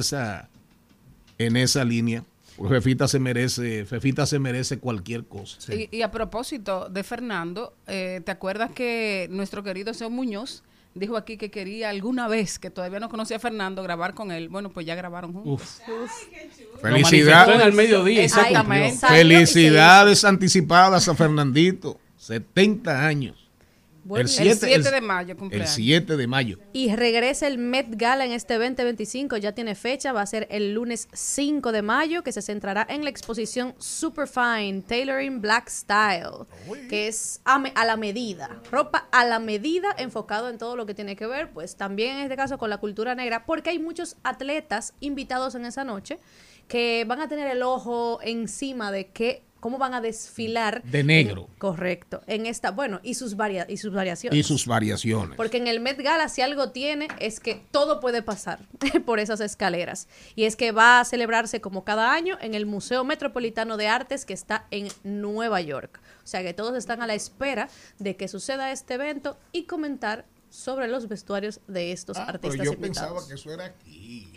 esa línea. Porque Fefita se merece cualquier cosa. Sí. Y a propósito de Fernando, ¿te acuerdas que nuestro querido Seo Muñoz dijo aquí que quería alguna vez, que todavía no conocía a Fernando, grabar con él? Bueno, pues ya grabaron juntos. Felicidades. En el mediodía. Exactamente. Felicidades anticipadas a Fernandito. 70 años. Bueno, el 7 de mayo El cumpleaños. 7 de mayo. Y regresa el Met Gala en este 2025, ya tiene fecha, va a ser el lunes 5 de mayo, que se centrará en la exposición Superfine, Tailoring Black Style, que es a la medida, ropa a la medida, enfocado en todo lo que tiene que ver, pues también en este caso con la cultura negra, porque hay muchos atletas invitados en esa noche que van a tener el ojo encima de qué cómo van a desfilar de negro. Correcto. En esta, bueno, y sus variaciones. Y sus variaciones. Porque en el Met Gala, si algo tiene, es que todo puede pasar por esas escaleras. Y es que va a celebrarse como cada año en el Museo Metropolitano de Artes, que está en Nueva York. O sea que todos están a la espera de que suceda este evento y comentar sobre los vestuarios de estos artistas pero yo invitados. pensaba que eso era aquí.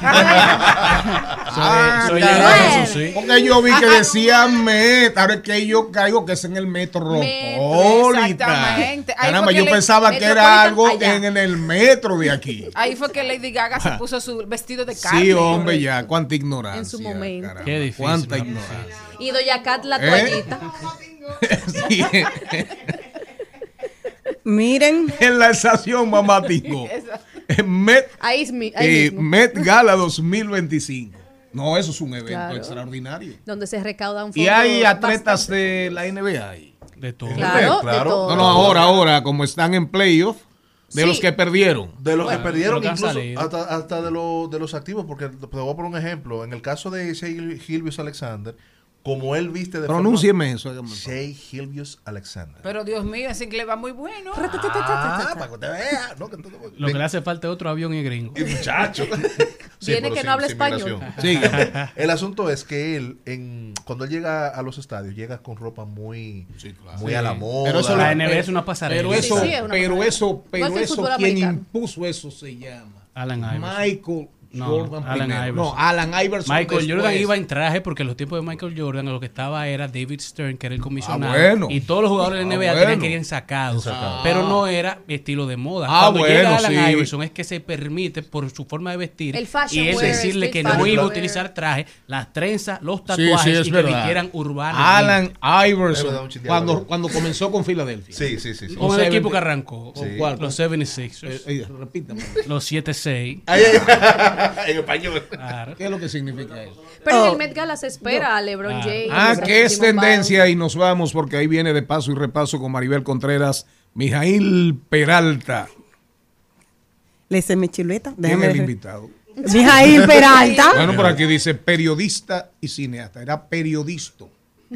Porque yo vi que decían Met, ahora es que yo caigo que es en el Metropolitan. Exactamente. Caramba, yo pensaba que era algo en el metro de aquí. Ahí fue que Lady Gaga se puso su vestido de carne. Sí, hombre, ya, cuánta ignorancia. En su momento. Caramba, qué difícil. Cuánta ignorancia. Y Doña Cat la toallita. Sí. Miren. En la estación Mamático. Met, ahí mismo. Met Gala 2025. No, eso es un evento extraordinario. Donde se recaudan fondos. Y hay atletas de la NBA ahí. De todo. Claro, de todo. No, ahora, como están en playoff, de los que perdieron. De los que perdieron, que incluso salido. hasta de los activos, porque te voy a poner un ejemplo. En el caso de Shea Gilgeous-Alexander, como él viste de Pronúncieme eso. Shea Gilgeous-Alexander. Pero Dios mío, ese inglés va muy bueno. Para que usted vea. No, Lo que le hace falta es otro avión y gringo. Muchacho. Viene que no habla español. Sí. El asunto es que él, cuando él llega a los estadios, llega con ropa muy a la moda. Pero eso, la NBA es una pasarela. Pero eso, quien americano. impuso eso se llama Alan Iverson. Michael Jordan Alan primero. Iverson. No, Alan Iverson. Michael después. Jordan iba en traje porque en los tiempos de Michael Jordan lo que estaba era David Stern, que era el comisionado. bueno. Y todos los jugadores de la NBA tenían que ir sacados. Pero no era estilo de moda. Cuando llega Alan Iverson es que se permite por su forma de vestir El fashion y él wear, decirle que street no iba a fashion utilizar traje, las trenzas, los Sí, tatuajes es y verdad. que vistieran urbanos. Alan Es Iverson. verdad, un chiste, Cuando comenzó con Filadelfia. Sí. Con el equipo que arrancó. Sí. ¿Cuál? Los 76ers. Repítame. Los 7-6. En español. Claro. ¿Qué es lo que significa eso? Pero en el Met Gala se espera a LeBron James. Que es Simone tendencia Biles. y nos vamos porque ahí viene de paso y repaso con Maribel Contreras, Mijail Peralta. Le hice mi chuleta. ¿Quién es Déjame el invitado? Mijail Peralta. Bueno, por aquí dice periodista y cineasta. Era periodista.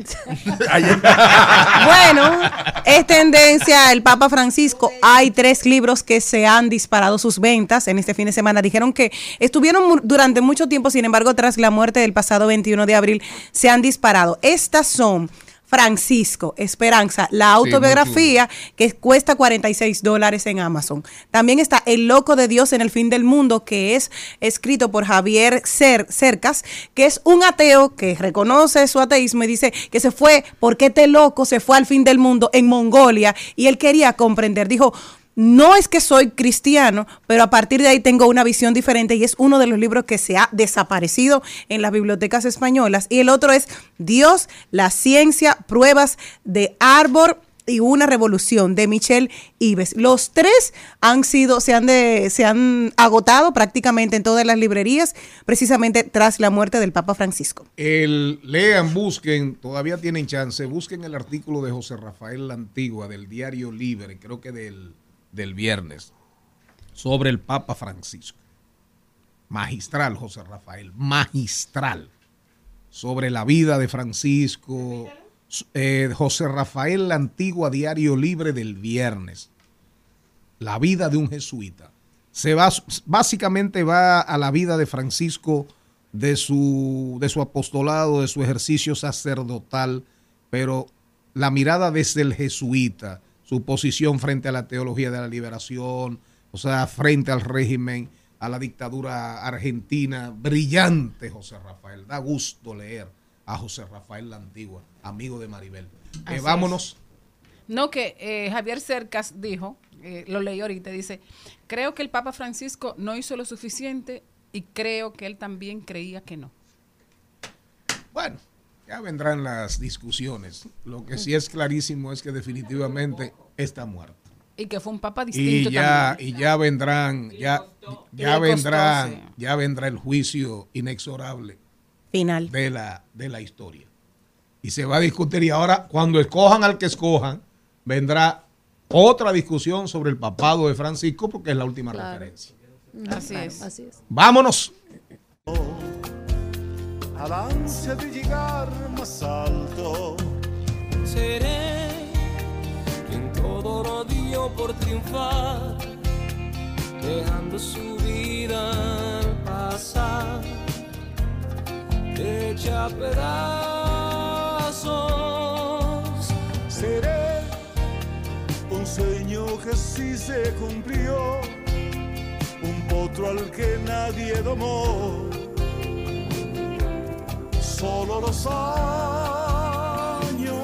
Bueno, es tendencia el Papa Francisco. Hay 3 libros que se han disparado sus ventas en este fin de semana. Dijeron que estuvieron durante mucho tiempo, sin embargo, tras la muerte del pasado 21 de abril, se han disparado. Estas son Francisco, Esperanza, la autobiografía que cuesta $46 en Amazon. También está El loco de Dios en el fin del mundo, que es escrito por Javier Cercas, que es un ateo que reconoce su ateísmo y dice que se fue, porque este loco se fue al fin del mundo en Mongolia y él quería comprender. Dijo, no es que soy cristiano, pero a partir de ahí tengo una visión diferente y es uno de los libros que se ha desaparecido en las bibliotecas españolas. Y el otro es Dios, la ciencia, pruebas de Arbor y una revolución de Michel Ives. Los 3 se han agotado prácticamente en todas las librerías, precisamente tras la muerte del Papa Francisco. Lean, busquen, todavía tienen chance, busquen el artículo de José Rafael La Antigua del Diario Libre, creo que del viernes, sobre el Papa Francisco. Magistral, José Rafael, magistral. Sobre la vida de Francisco. José Rafael La Antigua, Diario Libre del viernes. La vida de un jesuita. Básicamente va a la vida de Francisco, de su apostolado, de su ejercicio sacerdotal, pero la mirada desde el jesuita, su posición frente a la teología de la liberación, o sea, frente al régimen, a la dictadura argentina. Brillante José Rafael, da gusto leer a José Rafael La Antigua, amigo de Maribel. Vámonos. No, que Javier Cercas dijo, lo leí ahorita, dice, creo que el Papa Francisco no hizo lo suficiente y creo que él también creía que no. Bueno, ya vendrán las discusiones. Lo que sí es clarísimo es que definitivamente está muerto. Y que fue un papa distinto también. Y ya vendrán, ya vendrá el juicio inexorable final de la historia. Y se va a discutir, y ahora cuando escojan al que escojan, vendrá otra discusión sobre el papado de Francisco, porque es la última referencia. Así es. Vámonos. al ansia de llegar más alto. Seré quien todo lo dio por triunfar, dejando su vida al pasar, hecha a pedazos. Seré un sueño que sí se cumplió, un potro al que nadie domó. Solo los años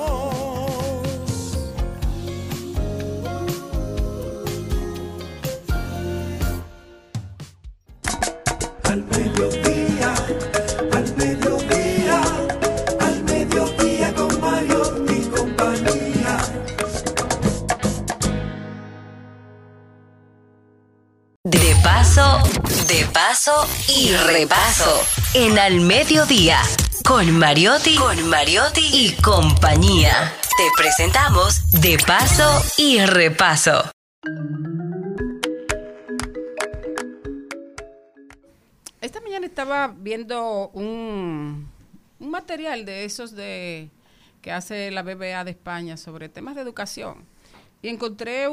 al mediodía, al mediodía, al mediodía con Mario y compañía. De paso y repaso. En Al Mediodía, con Mariotti y compañía. Te presentamos De Paso y Repaso. Esta mañana estaba viendo un material de esos que hace la BBA de España sobre temas de educación y encontré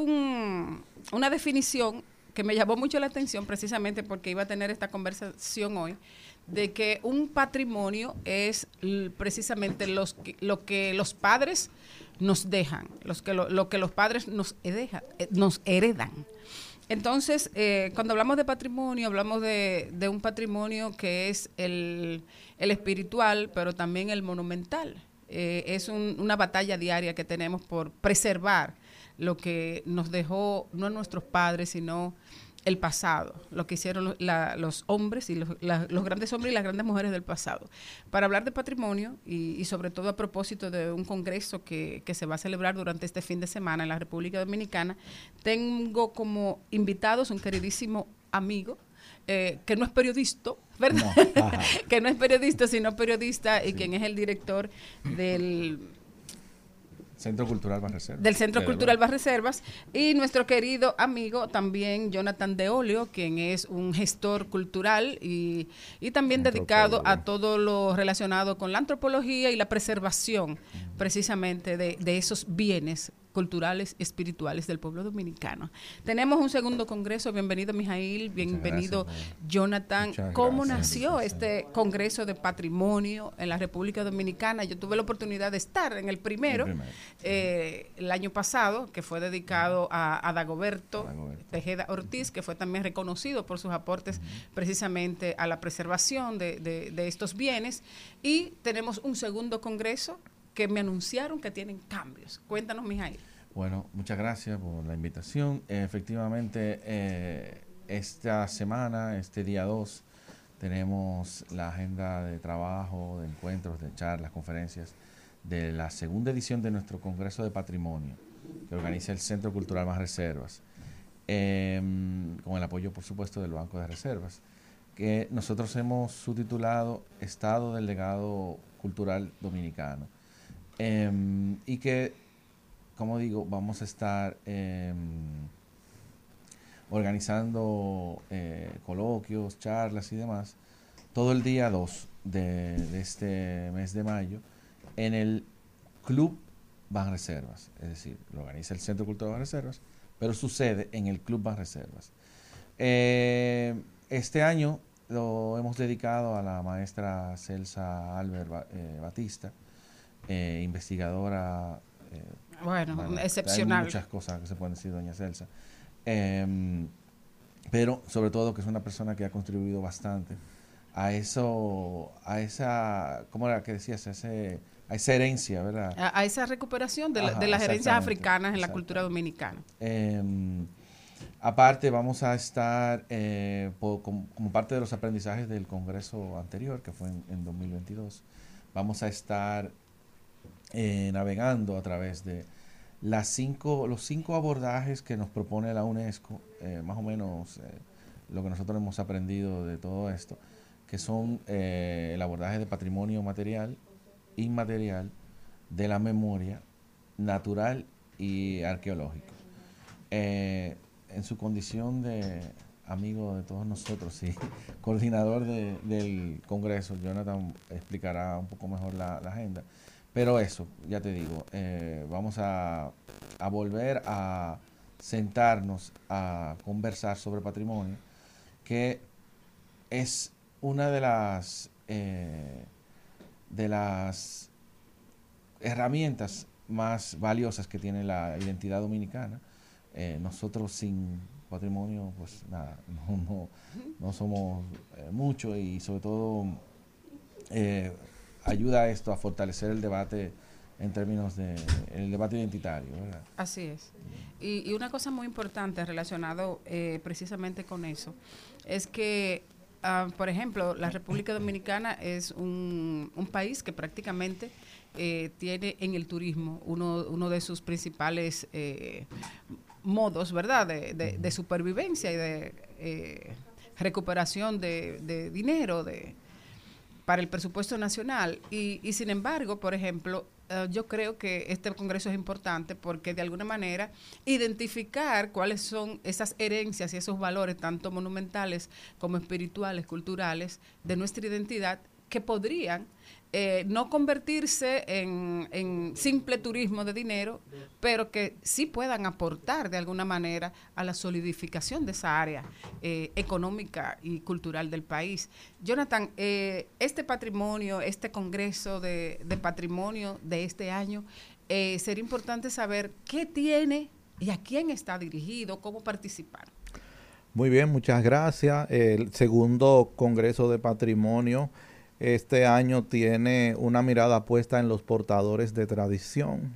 una definición que me llamó mucho la atención precisamente porque iba a tener esta conversación hoy, de que un patrimonio es precisamente lo que los padres nos dejan, lo que los padres nos heredan. Entonces, cuando hablamos de patrimonio, hablamos de un patrimonio que es el espiritual, pero también el monumental. Es una batalla diaria que tenemos por preservar lo que nos dejó no nuestros padres, sino el pasado, lo que hicieron los hombres y los grandes hombres y las grandes mujeres del pasado. Para hablar de patrimonio y sobre todo a propósito de un congreso que se va a celebrar durante este fin de semana en la República Dominicana, tengo como invitados un queridísimo amigo, que no es periodista, ¿verdad? No, que no es periodista, sino periodista y quien es el director del Centro Cultural Banreservas. Del Centro Cultural Banreservas, y nuestro querido amigo también Jonathan De Olio, quien es un gestor cultural y también dedicado a todo lo relacionado con la antropología y la preservación precisamente de esos bienes culturales, espirituales del pueblo dominicano. Tenemos un segundo congreso. Bienvenido, Mijail. Bienvenido, Jonathan. ¿Cómo nació este congreso de patrimonio en la República Dominicana? Yo tuve la oportunidad de estar en el primero, el año pasado, que fue dedicado a Dagoberto Tejeda Ortiz, que fue también reconocido por sus aportes precisamente a la preservación de estos bienes. Y tenemos un segundo congreso que me anunciaron que tienen cambios. Cuéntanos, Mijail. Bueno, muchas gracias por la invitación. Efectivamente, esta semana, este día 2, tenemos la agenda de trabajo, de encuentros, de charlas, conferencias de la segunda edición de nuestro Congreso de Patrimonio, que organiza el Centro Cultural Banreservas, con el apoyo, por supuesto, del Banco de Reservas, que nosotros hemos subtitulado Estado del Legado Cultural Dominicano. Y que, como digo, vamos a estar organizando coloquios, charlas y demás todo el día 2 de este mes de mayo en el Club Banreservas. Es decir, lo organiza el Centro Cultural Banreservas, pero sucede en el Club Banreservas. Este año lo hemos dedicado a la maestra Celsa Albert Batista, investigadora, excepcional. Hay muchas cosas que se pueden decir, doña Celsa, pero sobre todo que es una persona que ha contribuido bastante a esa, ¿cómo era que decías? A esa herencia, ¿verdad? A esa recuperación de las herencias africanas en la cultura dominicana. Aparte, vamos a estar como parte de los aprendizajes del congreso anterior, que fue en 2022, vamos a estar navegando a través de los 5 abordajes que nos propone la UNESCO, más o menos lo que nosotros hemos aprendido de todo esto, que son el abordaje de patrimonio material, inmaterial, de la memoria, natural y arqueológico. En su condición amigo de todos nosotros y coordinador del Congreso, Jonathan, explicará un poco mejor la agenda. Pero eso, ya te digo, vamos a volver a sentarnos a conversar sobre patrimonio, que es una de las herramientas más valiosas que tiene la identidad dominicana. Nosotros sin patrimonio, pues nada, no somos mucho, y sobre todo ayuda a esto a fortalecer el debate en términos de el debate identitario, ¿verdad? Así es. Y una cosa muy importante relacionado precisamente con eso es que, por ejemplo, la República Dominicana es un país que prácticamente tiene en el turismo uno de sus principales modos, ¿verdad?, de supervivencia y de recuperación de dinero para el presupuesto nacional. Y sin embargo, por ejemplo, yo creo que este Congreso es importante porque de alguna manera identificar cuáles son esas herencias y esos valores, tanto monumentales como espirituales, culturales, de nuestra identidad, que podrían no convertirse en simple turismo de dinero, pero que sí puedan aportar de alguna manera a la solidificación de esa área económica y cultural del país. Jonathan, este patrimonio, este Congreso de Patrimonio de este año, sería importante saber qué tiene y a quién está dirigido, cómo participar. Muy bien, muchas gracias. El segundo Congreso de Patrimonio este año tiene una mirada puesta en los portadores de tradición,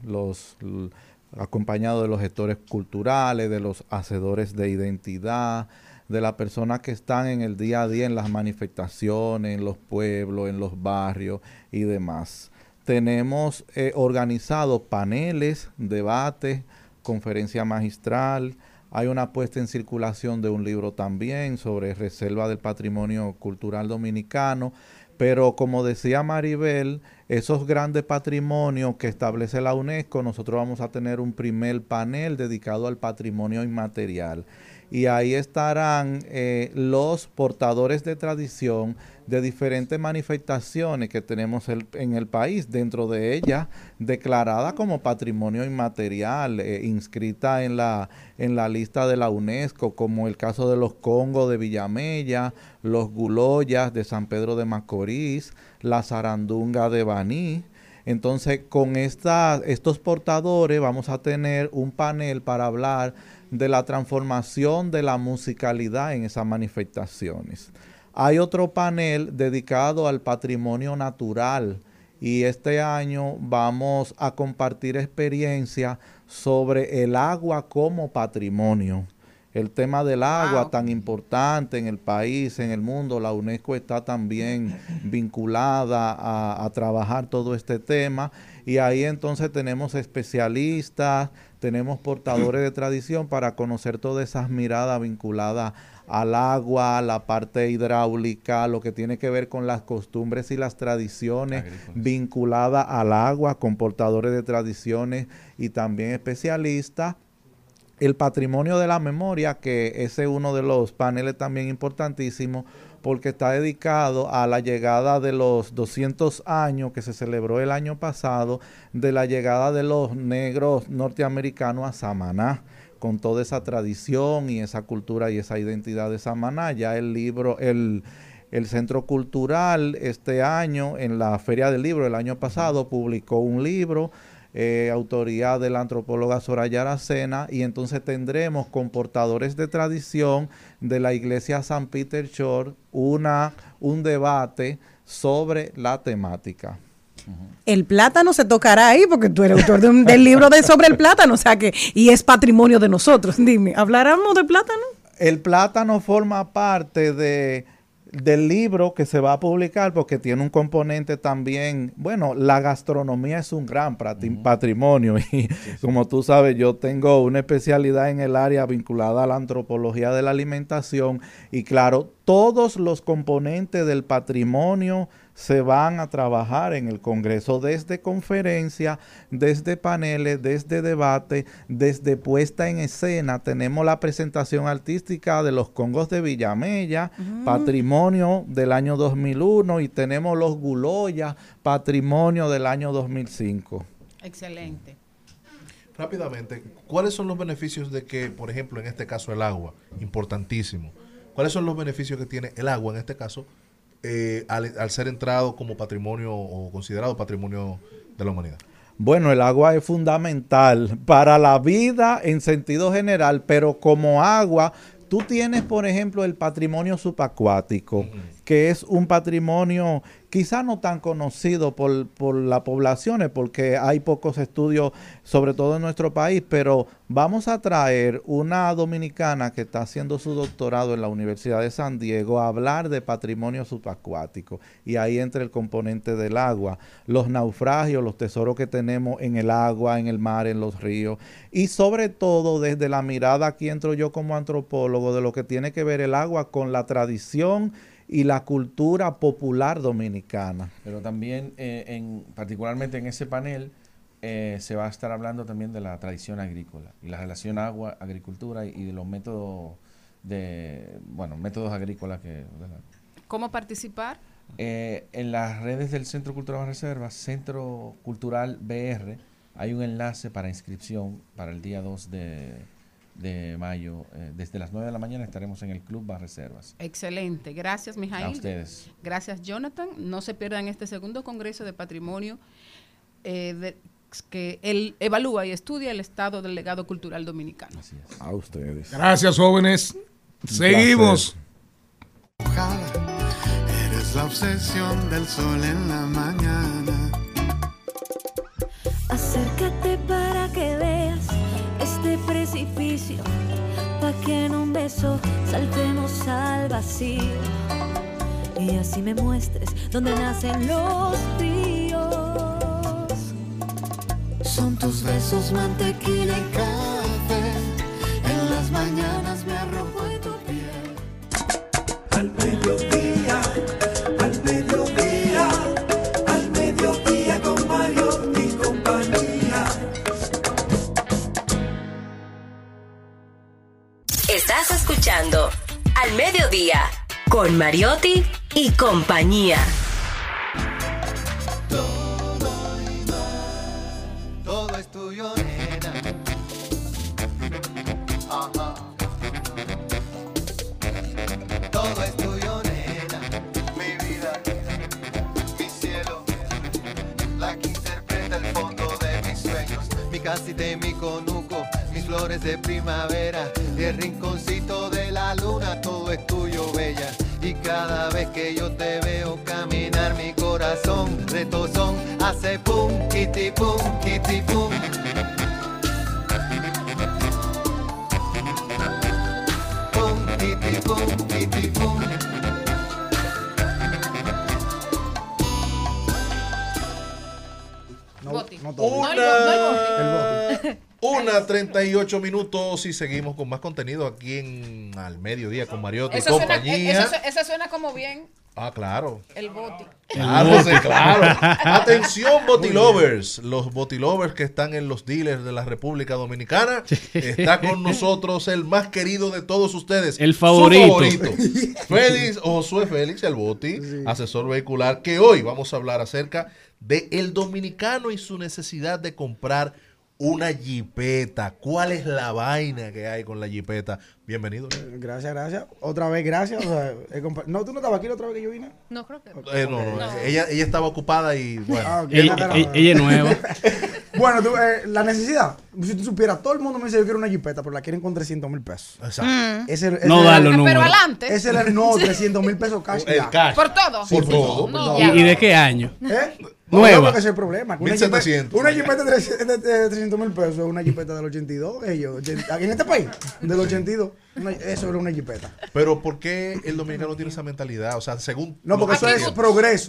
acompañado de los gestores culturales, de los hacedores de identidad, de las personas que están en el día a día en las manifestaciones, en los pueblos, en los barrios y demás. Tenemos organizados paneles, debates, conferencia magistral. Hay una puesta en circulación de un libro también sobre reserva del patrimonio cultural dominicano. Pero como decía Maribel, esos grandes patrimonios que establece la UNESCO, nosotros vamos a tener un primer panel dedicado al patrimonio inmaterial. Y ahí estarán los portadores de tradición de diferentes manifestaciones que tenemos en el país, dentro de ellas declarada como patrimonio inmaterial, inscrita en la lista de la UNESCO, como el caso de los congos de Villamella, los guloyas de San Pedro de Macorís, la zarandunga de Baní. Entonces, con estos portadores vamos a tener un panel para hablar de la transformación de la musicalidad en esas manifestaciones. Hay otro panel dedicado al patrimonio natural, y este año vamos a compartir experiencias sobre el agua como patrimonio. El tema del agua tan importante en el país, en el mundo, la UNESCO está también vinculada a trabajar todo este tema, y ahí entonces tenemos especialistas, tenemos portadores de tradición para conocer todas esas miradas vinculadas al agua, la parte hidráulica, lo que tiene que ver con las costumbres y las tradiciones vinculadas al agua, con portadores de tradiciones y también especialistas. El patrimonio de la memoria, que ese es uno de los paneles también importantísimos, porque está dedicado a la llegada de los 200 años que se celebró el año pasado, de la llegada de los negros norteamericanos a Samaná, con toda esa tradición y esa cultura y esa identidad de Samaná. Ya el libro, el Centro Cultural este año, en la Feria del Libro el año pasado, publicó un libro, autoría de la antropóloga Soraya Aracena, y entonces tendremos con portadores de tradición de la iglesia San Peter Shore un debate sobre la temática. El plátano se tocará ahí porque tú eres autor del libro sobre el plátano, o sea que, y es patrimonio de nosotros. Dime, ¿habláramos del plátano? El plátano forma parte del libro que se va a publicar porque tiene un componente también, bueno, la gastronomía es un gran patrimonio y como tú sabes, yo tengo una especialidad en el área vinculada a la antropología de la alimentación, y claro, todos los componentes del patrimonio se van a trabajar en el Congreso desde conferencia, desde paneles, desde debate, desde puesta en escena. Tenemos la presentación artística de los congos de Villamella, patrimonio del año 2001, y tenemos los Guloya, patrimonio del año 2005. Excelente. Rápidamente, ¿cuáles son los beneficios de que, por ejemplo, en este caso el agua, importantísimo, cuáles son los beneficios que tiene el agua en este caso al ser entrado como patrimonio o considerado patrimonio de la humanidad? Bueno, el agua es fundamental para la vida en sentido general, pero como agua, tú tienes, por ejemplo, el patrimonio subacuático, que es un patrimonio quizá no tan conocido por las poblaciones, porque hay pocos estudios, sobre todo en nuestro país, pero vamos a traer una dominicana que está haciendo su doctorado en la Universidad de San Diego a hablar de patrimonio subacuático, y ahí entra el componente del agua, los naufragios, los tesoros que tenemos en el agua, en el mar, en los ríos, y sobre todo desde la mirada, aquí entro yo como antropólogo, de lo que tiene que ver el agua con la tradición y la cultura popular dominicana. Pero también, particularmente en ese panel, se va a estar hablando también de la tradición agrícola y la relación agua-agricultura y de los métodos métodos agrícolas que... ¿verdad? ¿Cómo participar? En las redes del Centro Cultural Banreservas, Centro Cultural BR, hay un enlace para inscripción para el día 2 de mayo. Desde las 9 de la mañana estaremos en el Club Banreservas. Excelente. Gracias, Mijail. A ustedes. Gracias, Jonathan. No se pierdan este segundo Congreso de Patrimonio que él evalúa y estudia el estado del legado cultural dominicano. Así es. A ustedes. Gracias, jóvenes. Seguimos. Eres la obsesión del sol en la mañana. Acércate para que veas este precipicio, pa' que en un beso saltemos al vacío, y así me muestres dónde nacen los ríos. Son tus besos, mantequilla y café, en las mañanas me arrojo en tu piel. Al mediodía, al mediodía, al mediodía con Mariotti y compañía. Estás escuchando Al Mediodía con Mariotti y compañía. Todo es tuyo, nena. Ajá. Todo es tuyo, nena. Mi vida, mi cielo, la que interpreta el fondo de mis sueños. Mi casita y mi conuco, mis flores de primavera y el rinconcito de la luna. Todo es tuyo, bella. Y cada vez que yo te veo caminar, mi corazón retozón hace pum, kitty pum, kitty pum. Pum, kitty pum, kitty pum. Una 38 minutos y seguimos con más contenido aquí en Al Mediodía con Mariotti y compañía. Eso suena como bien. Ah, claro. El boti. Claro, sí, claro. Atención, botilovers. Los botilovers que están en los dealers de la República Dominicana. Está con nosotros el más querido de todos ustedes. El favorito. Su favorito. Félix, Josué Félix, el Boti, asesor vehicular, que hoy vamos a hablar acerca de el dominicano y su necesidad de comprar una jipeta. ¿Cuál es la vaina que hay con la jipeta? Bienvenido. Gracias. Otra vez, gracias. O sea, no, ¿tú no estabas aquí la otra vez que yo vine? No, creo que no. Ella estaba ocupada y bueno. Ella es nueva. Bueno, la necesidad. Si tú supieras, todo el mundo me dice yo quiero una jipeta, pero la quieren con 300,000 pesos. Exacto. No da los números. Pero adelante. Ese es no, 300,000 pesos cash. El cash. Por todo. Sí, por todo. No, ¿Y de qué año? Nueva. Nueva. Ese es el problema. 1,700. Una jipeta de 300,000 pesos es una jipeta del 82. Aquí en este país, del 82. Eso era una jipeta. Pero ¿por qué el dominicano tiene esa mentalidad? O sea, según... No, porque eso es progreso.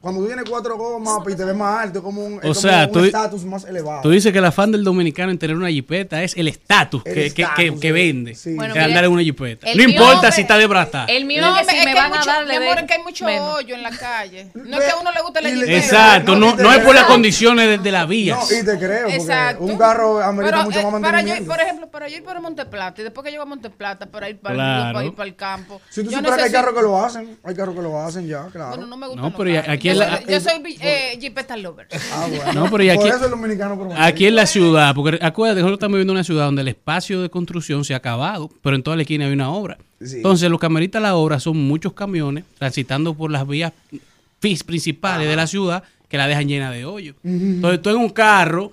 Cuando tú tienes 4 gomas y te ves más alto, es como un estatus más elevado. Tú dices que el afán del dominicano en tener una jipeta es el estatus que vende. Sí. Bueno, Que andar en una jipeta. el No mío, importa si está de brata. El mío No, es que si es me que hay van a mucho, dar, mi le amor, den es que hay mucho menos. hoyo en la calle. No es que a uno le guste la jipeta. Exacto, no es por las condiciones de las vías. No, y te creo, porque Exacto. un carro amerita mucho más para yo, mantenimiento. por ejemplo, para yo ir para Monteplata y después que llego a Monteplata para ir para, Claro. para ir para el campo. Si tú yo supieras que hay necesito- carros que lo hacen, hay carros que lo hacen ya, claro. Bueno, no me gusta. No, pero y aquí en la- yo soy jipeta lover. Ah, bueno. No, pero y aquí, Por eso el dominicano promueve. aquí en la ciudad, porque acuérdate, nosotros estamos viviendo en una ciudad donde el espacio de construcción se ha acabado, pero en toda la esquina hay una obra. Sí. Entonces, lo que amerita la obra son muchos camiones transitando por las vías principales de la ciudad que la dejan llena de hoyos. Entonces, tú en un carro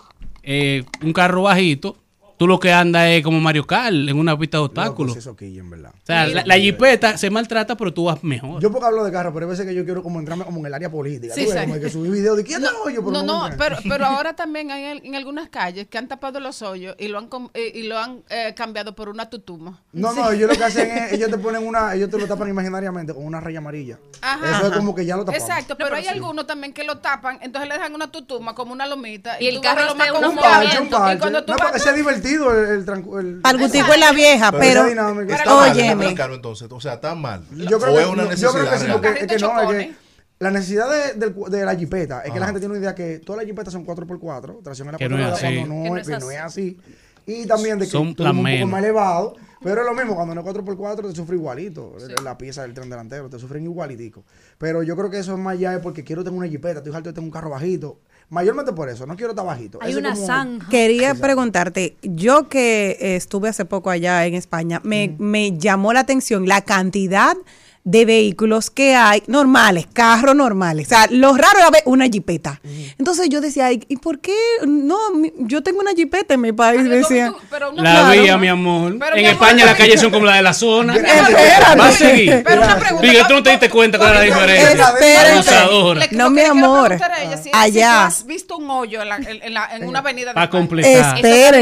bajito, tú lo que andas es como Mario Kart en una pista de obstáculos. Eso quilla, en verdad. O sea, la jipeta se maltrata, pero tú vas mejor. Yo porque hablo de carro, pero hay veces que yo quiero como entrarme como en el área política. Sí, ¿Tú ves? sí. Como que subí videos de quién hoyo, pero No, me pero ahora también hay en algunas calles que han tapado los hoyos y lo han cambiado por una tutuma. No, ellos lo que hacen es, ellos te ponen ellos te lo tapan imaginariamente con una raya amarilla. Ajá. Eso es como que ya lo tapamos. Exacto, pero hay algunos también que lo tapan, entonces le dejan una tutuma como una lomita Y el tú carro ves lo más está en como Un unos parche, un y parche. cuando tú No, vas porque sea divertido el Algutico en la vieja, Pero pero esa dinámica. Está mal el óyeme. dominicano, entonces. O sea, está mal. Yo creo o que, es una yo necesidad creo que sí, real. porque es que no, es chocones. que la necesidad de la jipeta es que la Ajá. gente tiene una idea que todas las jipetas son 4x4, tracción en la Que no cuatro es ruedas, así. cuando no es así. Y también de que Son tú las eres un poco menos. más elevado, pero es lo mismo, cuando no es 4x4 te sufre igualito, la pieza del tren delantero, te sufren igualitico. Pero yo creo que eso es más allá de porque quiero tener una jipeta, estoy harto de tener un carro bajito. Mayormente por eso, no quiero estar bajito. Hay Eso es una como- zanja. quería preguntarte, yo que estuve hace poco allá en España, me llamó la atención la cantidad de vehículos que hay normales, carros normales. O sea, lo raro era ver una jipeta. Entonces yo decía, ¿y por qué no? Yo tengo una jipeta en mi país. Decía. La vía, mi amor. Pero, En mi amor, España las calles son como las de la zona. Espérate. Va a seguir. Pero una pregunta. Digo, tú no te diste cuenta cuál era la diferencia. Espérate. Abusadora. No, mi amor. Si Allá. has visto un hoyo en una avenida de Para España. completar.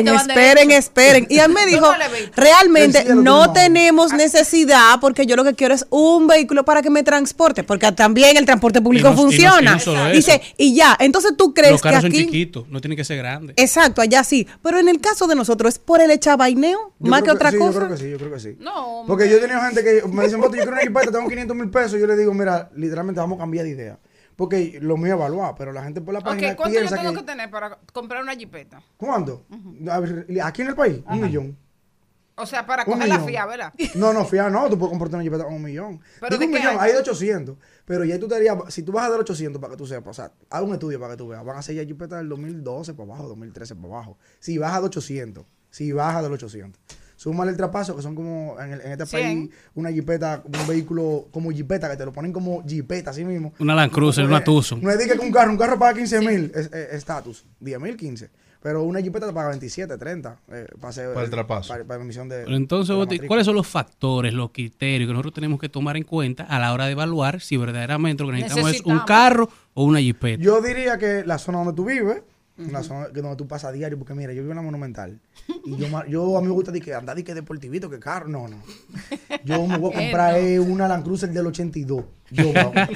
Esperen. Y él me dijo, no le veis. realmente El cielo no tiene tenemos necesidad porque yo lo que quiero es un vehículo para que me transporte, porque también el transporte público Y no funciona. solo eso. Dice, y ya, entonces tú crees Los que carros son aquí... chiquitos, no tienen que ser grandes. Exacto, allá sí. Pero en el caso de nosotros, ¿es por el echabaineo? Yo Más creo que otra sí, cosa. Yo creo que sí. No, Porque yo he tenido gente que me dicen, "Boto, yo quiero una jipeta, tengo 500,000 pesos. Yo le digo, mira, literalmente vamos a cambiar de idea. Porque lo mío es evaluar, pero la gente por la página Ok, ¿cuánto yo piensa tengo que... que tener para comprar una jipeta? ¿Cuánto? A ver, aquí en el país, 1,000,000. O sea, para 1 coger la millón. FIA, ¿verdad? No, fía no, tú puedes comprarte una jipeta con 1,000,000. ¿Pero Digo de 1,000,000, qué año? hay de 800. Pero ya tú te harías, si tú bajas del 800 para que tú sepas, o sea, haz un estudio para que tú veas, van a ser ya jipetas del 2012 para abajo, 2013 para abajo. Si baja de 800, súmale el traspaso, que son como en este 100. país, una jipeta, un vehículo como jipeta, que te lo ponen como jipeta así mismo. Una Land Cruiser, una Tucson. No es de que un carro paga 15,000, es estatus, 10,000, 15. Pero una jipeta te paga 27, 30. Para el traspaso. Para emisión de. Pero entonces, de la Boti, matrícula. ¿cuáles son los factores, los criterios que nosotros tenemos que tomar en cuenta a la hora de evaluar si verdaderamente lo que necesitamos es un carro o una jipeta? Yo diría que la zona donde tú vives, la zona donde tú pasas a diario, porque mira, yo vivo en la Monumental. Y yo a mí me gusta de que andar de que deportivito, que carro. No. Yo me voy a comprar una Land Cruiser del 82. Yo,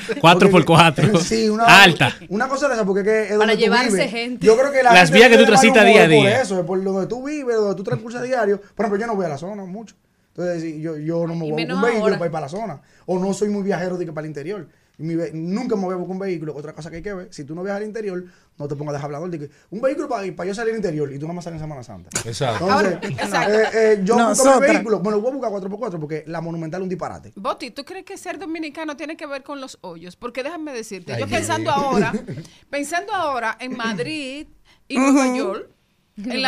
4x4. Sí, Alta. Una cosa de esa, porque es que es Para donde tú llevarse vives. gente. Yo creo que Las gente vías que tú tiene mal transitas humor día a por día. eso, es por donde tú vives, donde tú transcurres a diario. Por ejemplo, yo no voy a la zona mucho. Entonces, yo no me voy a menos un vehículo ahora. para ir para la zona. O no soy muy viajero de que para el interior. Nunca me voy a buscar un vehículo. Otra cosa que hay que ver, si tú no viajas al interior, no te pongas de hablador de que un vehículo para yo salir al interior y tú nada más sales en Semana Santa. Exacto. Entonces, yo busco mi Nosotras. vehículo, bueno, voy a buscar 4x4 porque la Monumental es un disparate. Boti, ¿tú crees que ser dominicano tiene que ver con los hoyos? Porque déjame decirte, Ay, yo Dios pensando mío. ahora en Madrid y Nueva York, en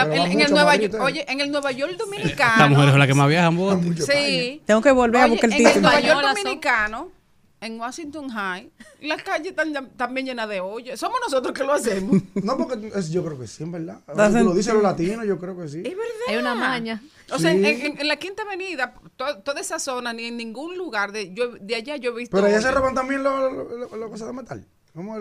el Nueva York dominicano. Las mujeres son las que más viajan, Boti. Sí. Tengo que volver a Oye, buscar el en el título. Nueva York Españolas son. dominicano, en Washington High, las calles están también llenas de hoyos. Somos nosotros que lo hacemos. No, porque yo creo que sí, en verdad. Da Lo dicen los latinos, yo creo que sí. Es verdad. Hay una maña. O sea, Sí. en la Quinta Avenida, toda esa zona, ni en ningún lugar de allá yo he visto. Pero allá se hoyos. roban también los cosas de metal. ¿Cómo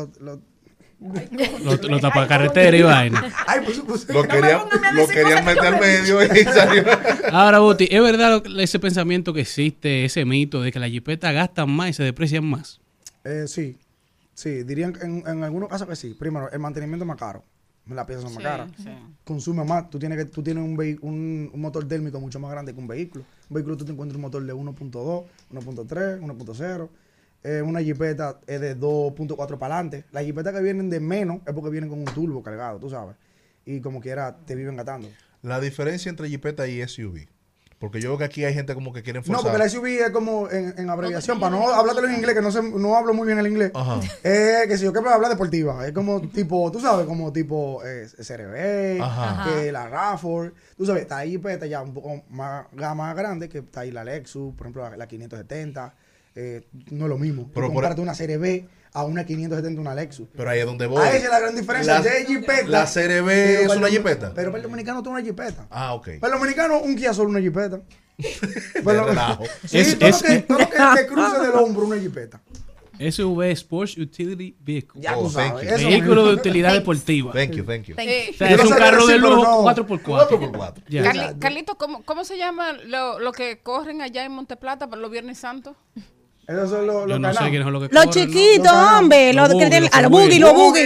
Los tapacarreteras y vaina. Ay, pues. Lo querían meter al medio y salió. Ahora, Boti, ¿es verdad ese pensamiento que existe, ese mito de que las jipetas gastan más y se deprecian más? Sí. Sí, dirían en algunos casos que sí. Primero, el mantenimiento es más caro. Las piezas son más caras. Sí. Consume más. Tú tienes un motor térmico mucho más grande que un vehículo. Un vehículo tú te encuentras un motor de 1.2, 1.3, 1.0. Una jipeta es de 2.4 para adelante. Las jipetas que vienen de menos es porque vienen con un turbo cargado, tú sabes. Y como quiera te viven gastando. La diferencia entre jipeta y SUV. Porque yo veo que aquí hay gente como que quieren forzar. No, porque la SUV es como en abreviación. Para no hablártelo en inglés, que no hablo muy bien el inglés. Ajá. Que si yo quiero hablar deportiva. Es como tipo, tú sabes, como tipo CRV, que la RAV4. Tú sabes, está ahí jipeta ya un poco más gama grande, que está ahí la Lexus, por ejemplo, la 570. No es lo mismo. Pero compárate una Serie B a una 570, una Lexus. Pero ahí es donde voy. Ahí es la gran diferencia. De jipeta. La Serie B es una jipeta. Pero para el dominicano tú una jipeta. Ah, ok. Para el dominicano un Kia Solo una jipeta. Pero, relajo. Sí, todo lo que te cruce del hombro una jipeta. SUV Sports Utility Vehicle. Ya tú sabes. Vehículo de utilidad deportiva. Thank you. O sea, es un carro de lujo 4x4. Carlito, ¿cómo se llama lo que corren allá en Monteplata para los Viernes Santos? Esos son los Yo no sé quiénes son los que Los corren, chiquitos, hombre. Los boogie.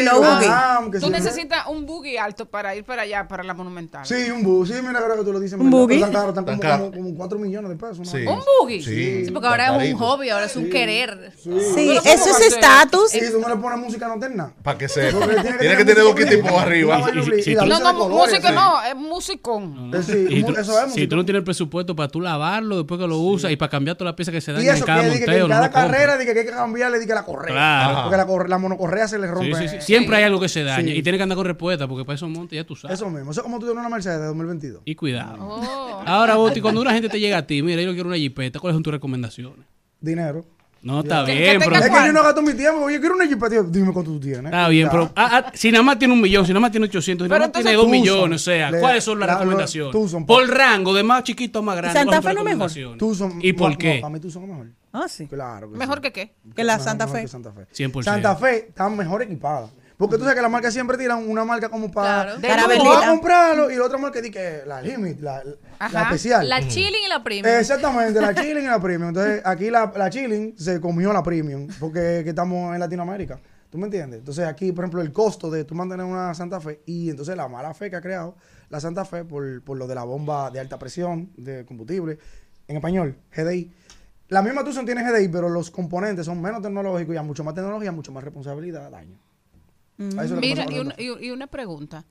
Tú necesitas un buggy alto para ir para allá, para la Monumental. Sí, un buggy. Sí, mira, creo que tú lo dices. Un buggy. Tan caro, como 4 millones de pesos. Sí. ¿Un buggy? Sí, Sí, porque ahora es un hobby, ahora es un querer. Sí, eso es estatus. Y tú no le pones música, no tenés nada. Para que sepa. Tiene que tener dos tipos arriba. No, música no, es musicón. Si tú no tienes el presupuesto para tú lavarlo después que lo usas y para cambiar todas las piezas que se dan Y en eso cada que monteo, en cada carrera que hay que cambiarle la correa. Claro. Porque la monocorrea se le rompe. Sí. Siempre hay algo que se daña y tiene que andar con repuesta porque para esos montes ya tú sabes. Eso mismo. Eso es como tú tienes una Mercedes de 2022. Y cuidado. Ahora, Boti, cuando una gente te llega a ti, mira, yo quiero una jipeta, ¿cuáles son tus recomendaciones? Dinero. No, está bien, pero... Es que yo no gasto mi tiempo. Yo quiero una jipeta. Dime cuánto tú tienes. Está bien, pero si nada más tiene 1 millón, si nada más tiene 800, si nada más tiene 2 millones, o sea, ¿cuáles son las recomendaciones? Por rango, de más chiquito a más grande. Santa Fe no mejor. ¿Y por qué? Para mí Tucson es mejor. Ah, sí. Claro. ¿Mejor que qué? Que la Santa Fe. 100%. Santa Fe está mejor equipada. Porque tú sabes que las marcas siempre tiran una marca como para comprarlo y la otra marca dice la Limit, la especial. La Chilling y la Premium. Exactamente, la Chilling y la Premium. Entonces aquí la Chilling se comió la Premium porque que estamos en Latinoamérica. ¿Tú me entiendes? Entonces aquí, por ejemplo, el costo de tú mantener una Santa Fe y entonces la mala fe que ha creado la Santa Fe por lo de la bomba de alta presión de combustible, en español, GDI. La misma Tucson tiene GDI, pero los componentes son menos tecnológicos y hay mucho más tecnología, mucho más responsabilidad, daño. Mira, y una pregunta.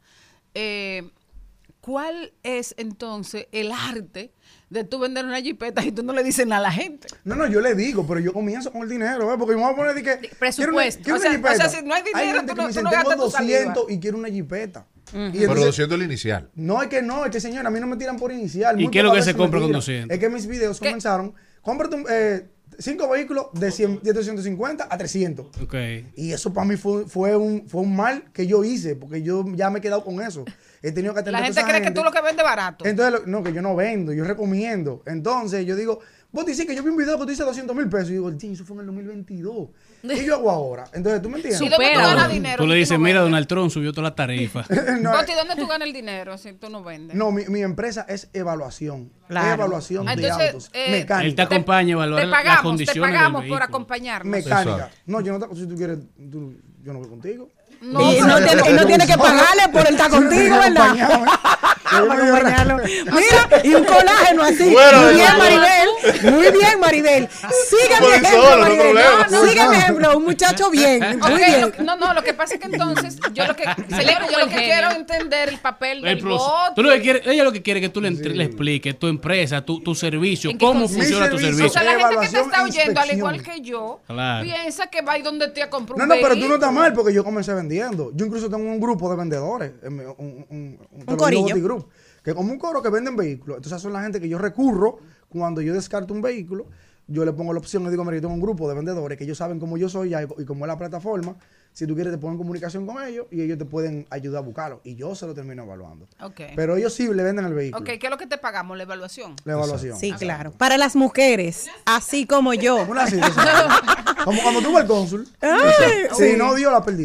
¿Cuál es entonces el arte de tú vender una jipeta y tú no le dices nada a la gente? No, yo le digo, pero yo comienzo con el dinero, ¿ves? Porque me voy a poner de que presupuesto. Quiero una jipeta. O sea, si no hay dinero, gente tú que no tengo gastas tu saliva. 200 y quiero una jipeta. Y Pero 200 el inicial. No, es que señor, a mí no me tiran por inicial. ¿Y qué es lo que se compra con 200? Es que mis videos comenzaron, cómprate 5 vehículos de 250 a 300. Okay. Y eso para mí fue un mal que yo hice, porque yo ya me he quedado con eso. He tenido que atender la gente cree que tú lo que vendes barato. Entonces, no, que yo no vendo, yo recomiendo. Entonces, yo digo, vos dices que yo vi un video que tú dices 200,000 pesos. Y digo, eso fue en el 2022. ¿Qué yo hago ahora? Entonces, ¿tú me entiendes? ¿Y dónde tú ganas dinero? Tú le dices, mira, Donald Trump subió toda la tarifa. Boti, ¿dónde tú ganas el dinero si tú no vendes? No, mi empresa es evaluación. Claro. Evaluación de autos. Mecánica. Él te acompaña a evaluar las condiciones te pagamos del por vehículo. acompañarnos. Mecánica. No, yo no, si tú quieres, yo no voy contigo. No, y no tiene que pagarle por el estar contigo, ¿verdad? Acompañarlo. Mira, y un colágeno así. Bueno, muy bien, Maribel. Muy bien, Maribel. Sigue mi ejemplo, Maribel. Sigue mi ejemplo. Un muchacho bien. Muy bien. No, lo que pasa es que entonces, yo lo que quiero entender el papel del voto. Tú lo que quieres, ella lo que quiere es que tú le expliques tu empresa, tu servicio, cómo funciona tu servicio. O sea, la gente que te está oyendo, al igual que yo, piensa que va y donde te a comprar un pero tú no estás mal porque yo comencé vendiendo. Yo incluso tengo un grupo de vendedores, un corillo. Group, que como un coro que venden vehículos. Entonces son la gente que yo recurro cuando yo descarto un vehículo. Yo le pongo la opción y digo, mira, yo tengo un grupo de vendedores que ellos saben cómo yo soy y cómo es la plataforma. Si tú quieres te pongo en comunicación con ellos y ellos te pueden ayudar a buscarlo. Y yo se lo termino evaluando. Okay. Pero ellos sí le venden el vehículo. Ok, ¿qué es lo que te pagamos? ¿La evaluación? La evaluación. Sí, claro. Para las mujeres, así como yo. Como cuando tuve el cónsul. Si no dio, la perdiste.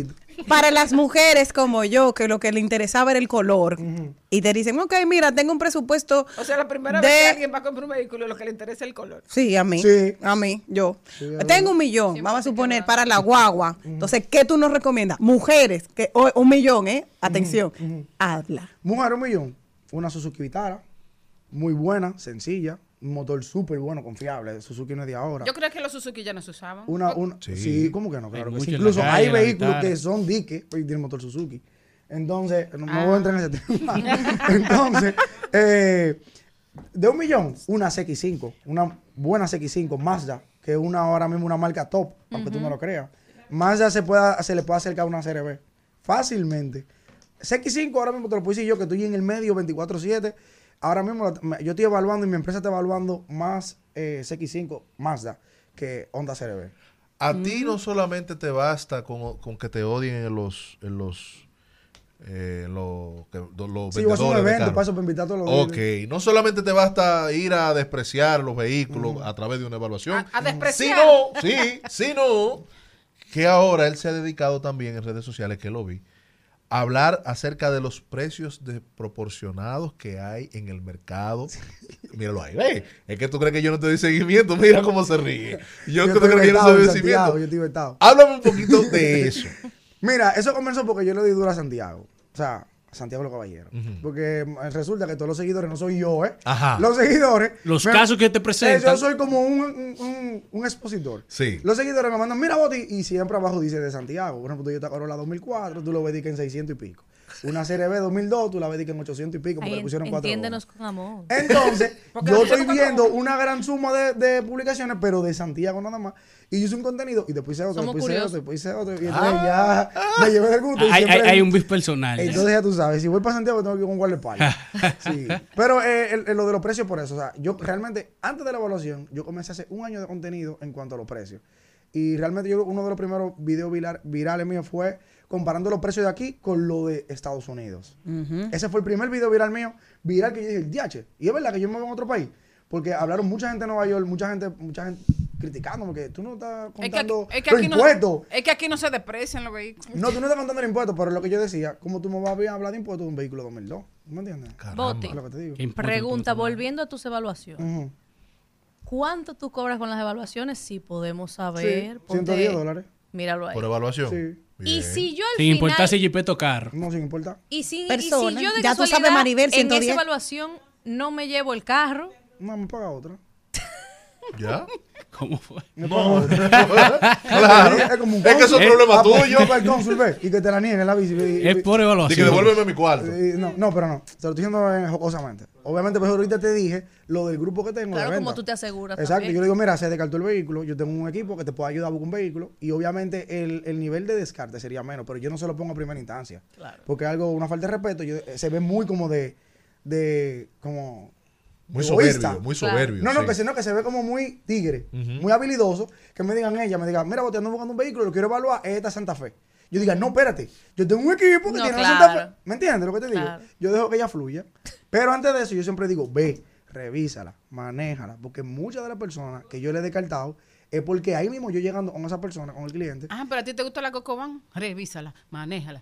para las mujeres como yo, que lo que le interesaba era el color, y te dicen, ok, mira, tengo un presupuesto. O sea, la primera vez que alguien va a comprar un vehículo, lo que le interesa es el color. Sí, a mí. Yo. Tengo 1 millón, vamos a suponer, para la guagua. Entonces, ¿qué tú nos recomiendas? Mujeres, que 1 millón, atención, habla. Mujer, 1 millón. Una Suzuki Vitara, muy buena, sencilla. Un motor súper bueno, confiable. Suzuki no es de ahora. Yo creo que los Suzuki ya no se usaban. Sí, ¿cómo que no? Claro que sí. mucho en Incluso la calle, hay en la vehículos guitarra. que son diques y tienen motor Suzuki. Entonces, no voy a entrar en ese tema. Entonces, de 1 millón, una CX5, una buena CX5 Mazda, que es ahora mismo una marca top, aunque tú no lo creas. Mazda se le puede acercar a una CRB fácilmente. CX5 ahora mismo te lo puedo decir yo, que estoy en el medio 24/7. Ahora mismo yo estoy evaluando y mi empresa está evaluando más CX5 Mazda que Honda CRB. A ti no solamente te basta con que te odien en los Sí, vas a un vendedores de evento, carros. paso para invitar a todos los Ok, no solamente te basta ir a despreciar los vehículos a través de una evaluación, A despreciar. sino que ahora él se ha dedicado también en redes sociales, que lo vi, a hablar acerca de los precios desproporcionados que hay en el mercado. Míralo ahí, ve. Es que tú crees que yo no te doy seguimiento, mira cómo se ríe. Yo creo que yo no te doy seguimiento. Yo estoy vetado. Háblame un poquito de eso. Mira, eso comenzó porque yo le di duro a Santiago. O sea, a Santiago los Caballeros. Porque resulta que todos los seguidores no soy yo, Ajá. Los seguidores. Los casos que te presentan. Yo soy como un expositor. Sí. Los seguidores me mandan, mira, Boti, y siempre abajo dice de Santiago. Por ejemplo, Toyota Corolla 2004, tú lo ves que en 600 y pico. Una CRB 2002, tú la ves que en 800 y pico, porque le pusieron 4 Entiéndenos con amor. Entonces, yo estoy viendo una gran suma de publicaciones, pero de Santiago nada más. Y yo hice un contenido y después hice otro, Somos después hice curiosos. otro, después hice otro. Y entonces ya me llevé del gusto. y siempre- Hay un bis personal. Entonces ya tú sabes, si voy para Santiago tengo que ir con guardaespaldas. Sí. Pero lo de los precios por eso. O sea, yo realmente, antes de la evaluación, yo comencé a hacer 1 año de contenido en cuanto a los precios. Y realmente uno de los primeros videos virales míos fue comparando los precios de aquí con lo de Estados Unidos. Ese fue el primer video viral mío, viral que yo dije, diache. Y es verdad que yo me voy a otro país. Porque hablaron mucha gente de Nueva York, mucha gente criticándome que tú no estás contando los impuestos. Es que aquí no se desprecian los vehículos. No, tú no estás contando el impuesto, pero lo que yo decía, ¿cómo tú me vas a hablar de impuestos de un vehículo 2002? ¿Me entiendes? Boti, Es lo que te digo. pregunta, volviendo a tus evaluaciones. ¿Cuánto tú cobras con las evaluaciones? Si podemos saber. Sí, $110. Míralo ahí. Por evaluación. Sí. Y si yo al Sin final... importar si Jipeto carro. No, sin importar. Y si Persona. yo de Ya tú casualidad, sabes, Maribel, en 110. esa evaluación no me llevo el carro. No, me paga otra. ¿Ya? ¿Cómo fue? Me No. paga otra. Claro. Es como un Es que eso es problema tuyo. Yo para el cónsul, ve, y que te la nieguen la bici. Es por evaluación. Dice que devuélveme mi cuarto. No, pero no. Te lo estoy diciendo jocosamente. Obviamente, pues ahorita te dije lo del grupo que tengo. Claro, de como venta. tú te aseguras. Exacto. también. Yo le digo, mira, se descartó el vehículo. Yo tengo un equipo que te puede ayudar a buscar un vehículo. Y obviamente el nivel de descarte sería menos. Pero yo no se lo pongo a primera instancia. Claro. Porque es algo, una falta de respeto. Se ve muy como como Muy egoísta. soberbio, muy soberbio. No, sí. que se ve como muy tigre, muy habilidoso, que me digan mira, Boti, ando buscando un vehículo, lo quiero evaluar, es esta Santa Fe. Yo diga, no, espérate, yo tengo un equipo que No, tiene claro. una Santa Fe. ¿Me entiendes lo que te digo? Claro. Yo dejo que ella fluya. Pero antes de eso, yo siempre digo, ve, revísala, manéjala, porque muchas de las personas que yo le he descartado es porque ahí mismo yo llegando con esa persona, con el cliente. Ah, pero a ti te gusta la Cocoban. Revísala, manéjala.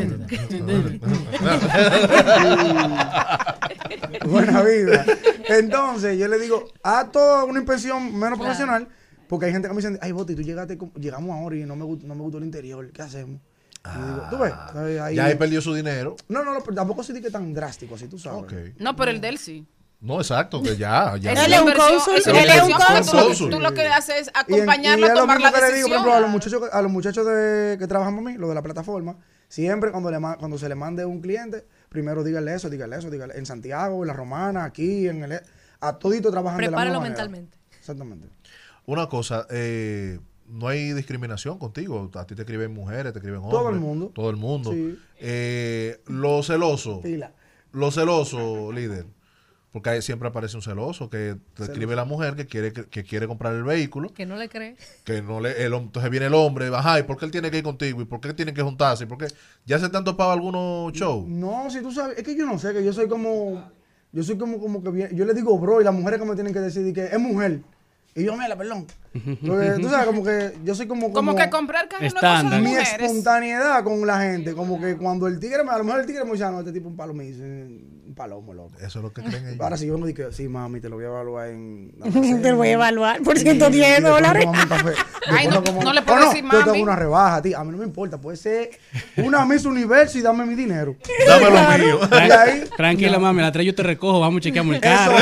Buena vida. Entonces, yo le digo, haz toda una inspección menos profesional, porque hay gente que me dice, ay, Boti, tú llegamos ahora y no me gustó el interior, ¿qué hacemos? Y yo digo, ¿tú ves? Ahí, Ya él perdió su dinero. No, pero tampoco soy de que tan drástico así, tú sabes. Ok. No, pero el de él sí. No, exacto, que ya. Él es un cónsul, él es un cónsul. Tú lo que haces es Y acompañarlo es a lo tomar mismo la que le digo, por decisión. ejemplo, a los muchachos que trabajan para mí, lo de la plataforma, siempre cuando se le mande un cliente, primero dígale eso, en Santiago, en La Romana, aquí, a todito trabajan de la Prepáralo misma manera. mentalmente. Exactamente. Una cosa, no hay discriminación contigo. A ti te escriben mujeres, te escriben hombres. Todo el mundo. Todo el mundo. Sí. Lo celoso. Pila. Lo celoso, líder. Porque ahí siempre aparece un celoso que te escribe la mujer que quiere comprar el vehículo. Que no le cree. Que no le, entonces viene el hombre, ajá, ¿y por qué él tiene que ir contigo? ¿Y por qué tienen que juntarse? ¿Y por qué? ¿Ya se te han topado algunos shows? No, si tú sabes, es que yo no sé, que yo soy como que bien, yo le digo bro y las mujeres que me tienen que decir que es mujer. Y yo, mira, perdón. Porque, tú sabes, como que yo soy como que comprar carne no es cosa de mi mujeres. espontaneidad con la gente, como que cuando el tigre, a lo mejor el tigre me dice, no, este tipo un palo me dice, un palomo, loco. Eso es lo que creen ellos. Ahora si yo vengo y digo, sí, mami, te lo voy a evaluar en... Te lo voy a evaluar por $110. Ay, no le puedo no, decir yo tengo mami. una rebaja a ti. A mí no me importa. Puede ser una Miss Universo y dame mi dinero. Dame lo mío. Y ahí, Tranquila, mami, la 3 yo te recojo, vamos, chequeamos el carro.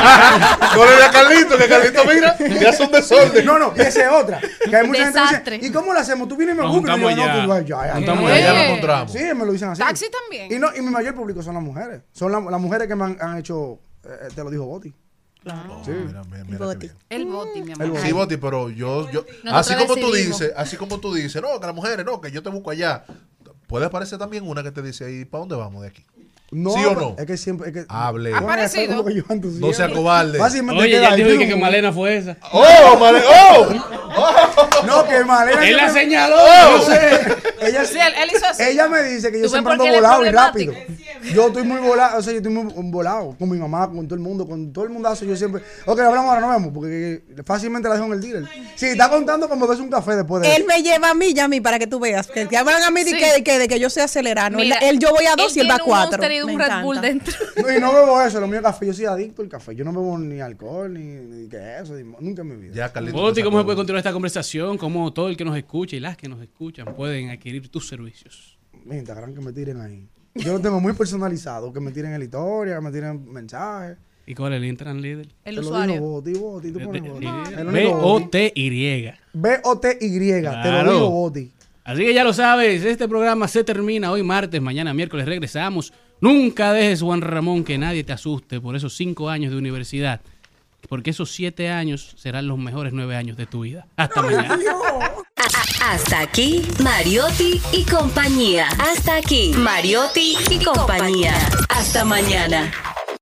Ponle a Carlito, que Carlito, mira, ya son desorden. No, y esa es otra. Que hay mucha gente que Desastre. dice, ¿y cómo lo hacemos? Tú vienes y me Nos buscas. Y yo, juntamos no, ya. tú, ya Juntamos Ya lo encontramos. Sí, me lo dicen así. Taxi también. Y mi mayor público son las mujeres. Son las mujeres que me han hecho, te lo dijo Boti. Sí. Mira qué bien. El boti, mi amor. Sí, Boti, pero yo así como tú dices, no, que las mujeres, no, que yo te busco allá. Puede aparecer también una que te dice, ¿y para dónde vamos de aquí? No, ¿Sí o no? Es que siempre. Hable. Aparecido. No sea cobarde. Fácilmente Oye, queda ya ahí, dijo tú. que Malena fue esa. ¡Oh, Malena! ¡Oh! No, que Malena. Él la siempre- señaló. Yo sé. Ella, Sí, él hizo así. ella me dice que yo ¿Tú ves siempre por ando qué él es volado y problemático? rápido. Yo estoy muy volado, o sea, yo estoy muy volado con mi mamá, con todo el mundo, con todo el mundazo. Yo siempre, ok, hablamos ahora, nos vemos, porque fácilmente la dejo en el dealer. Sí, está contando como ves un café después de Él eso. me lleva a mí, Yami, para que tú veas. Que te hablan a mí de, Sí. de que yo sé acelerar. ¿no? Mira, Él yo voy a 2 y él va a tiene un 4. Monster y un Red Bull dentro. No, y no bebo eso, lo mío es café. Yo soy adicto al café. Yo no bebo ni alcohol, ni que eso, nunca en mi vida. Ya, Carlito. Boti, ¿cómo se puede continuar esta conversación? ¿Cómo todo el que nos escucha y las que nos escuchan pueden adquirir tus servicios? Mi Instagram, que me tiren ahí. Yo lo tengo muy personalizado, que me tiren en la historia, que me tiren mensajes. ¿Y cuál es el Instagram líder? El Te lo usuario. digo, Boti, tú pones Boti. El único B-O-T-Y. B-O-T-Y, te lo Claro. digo, Boti. Así que ya lo sabes, este programa se termina hoy martes, mañana miércoles regresamos. Nunca dejes, Juan Ramón, que nadie te asuste por esos 5 años de universidad, porque esos 7 años serán los mejores 9 años de tu vida. Hasta mañana. Hasta aquí, Mariotti y compañía. Hasta aquí, Mariotti y compañía. Hasta mañana.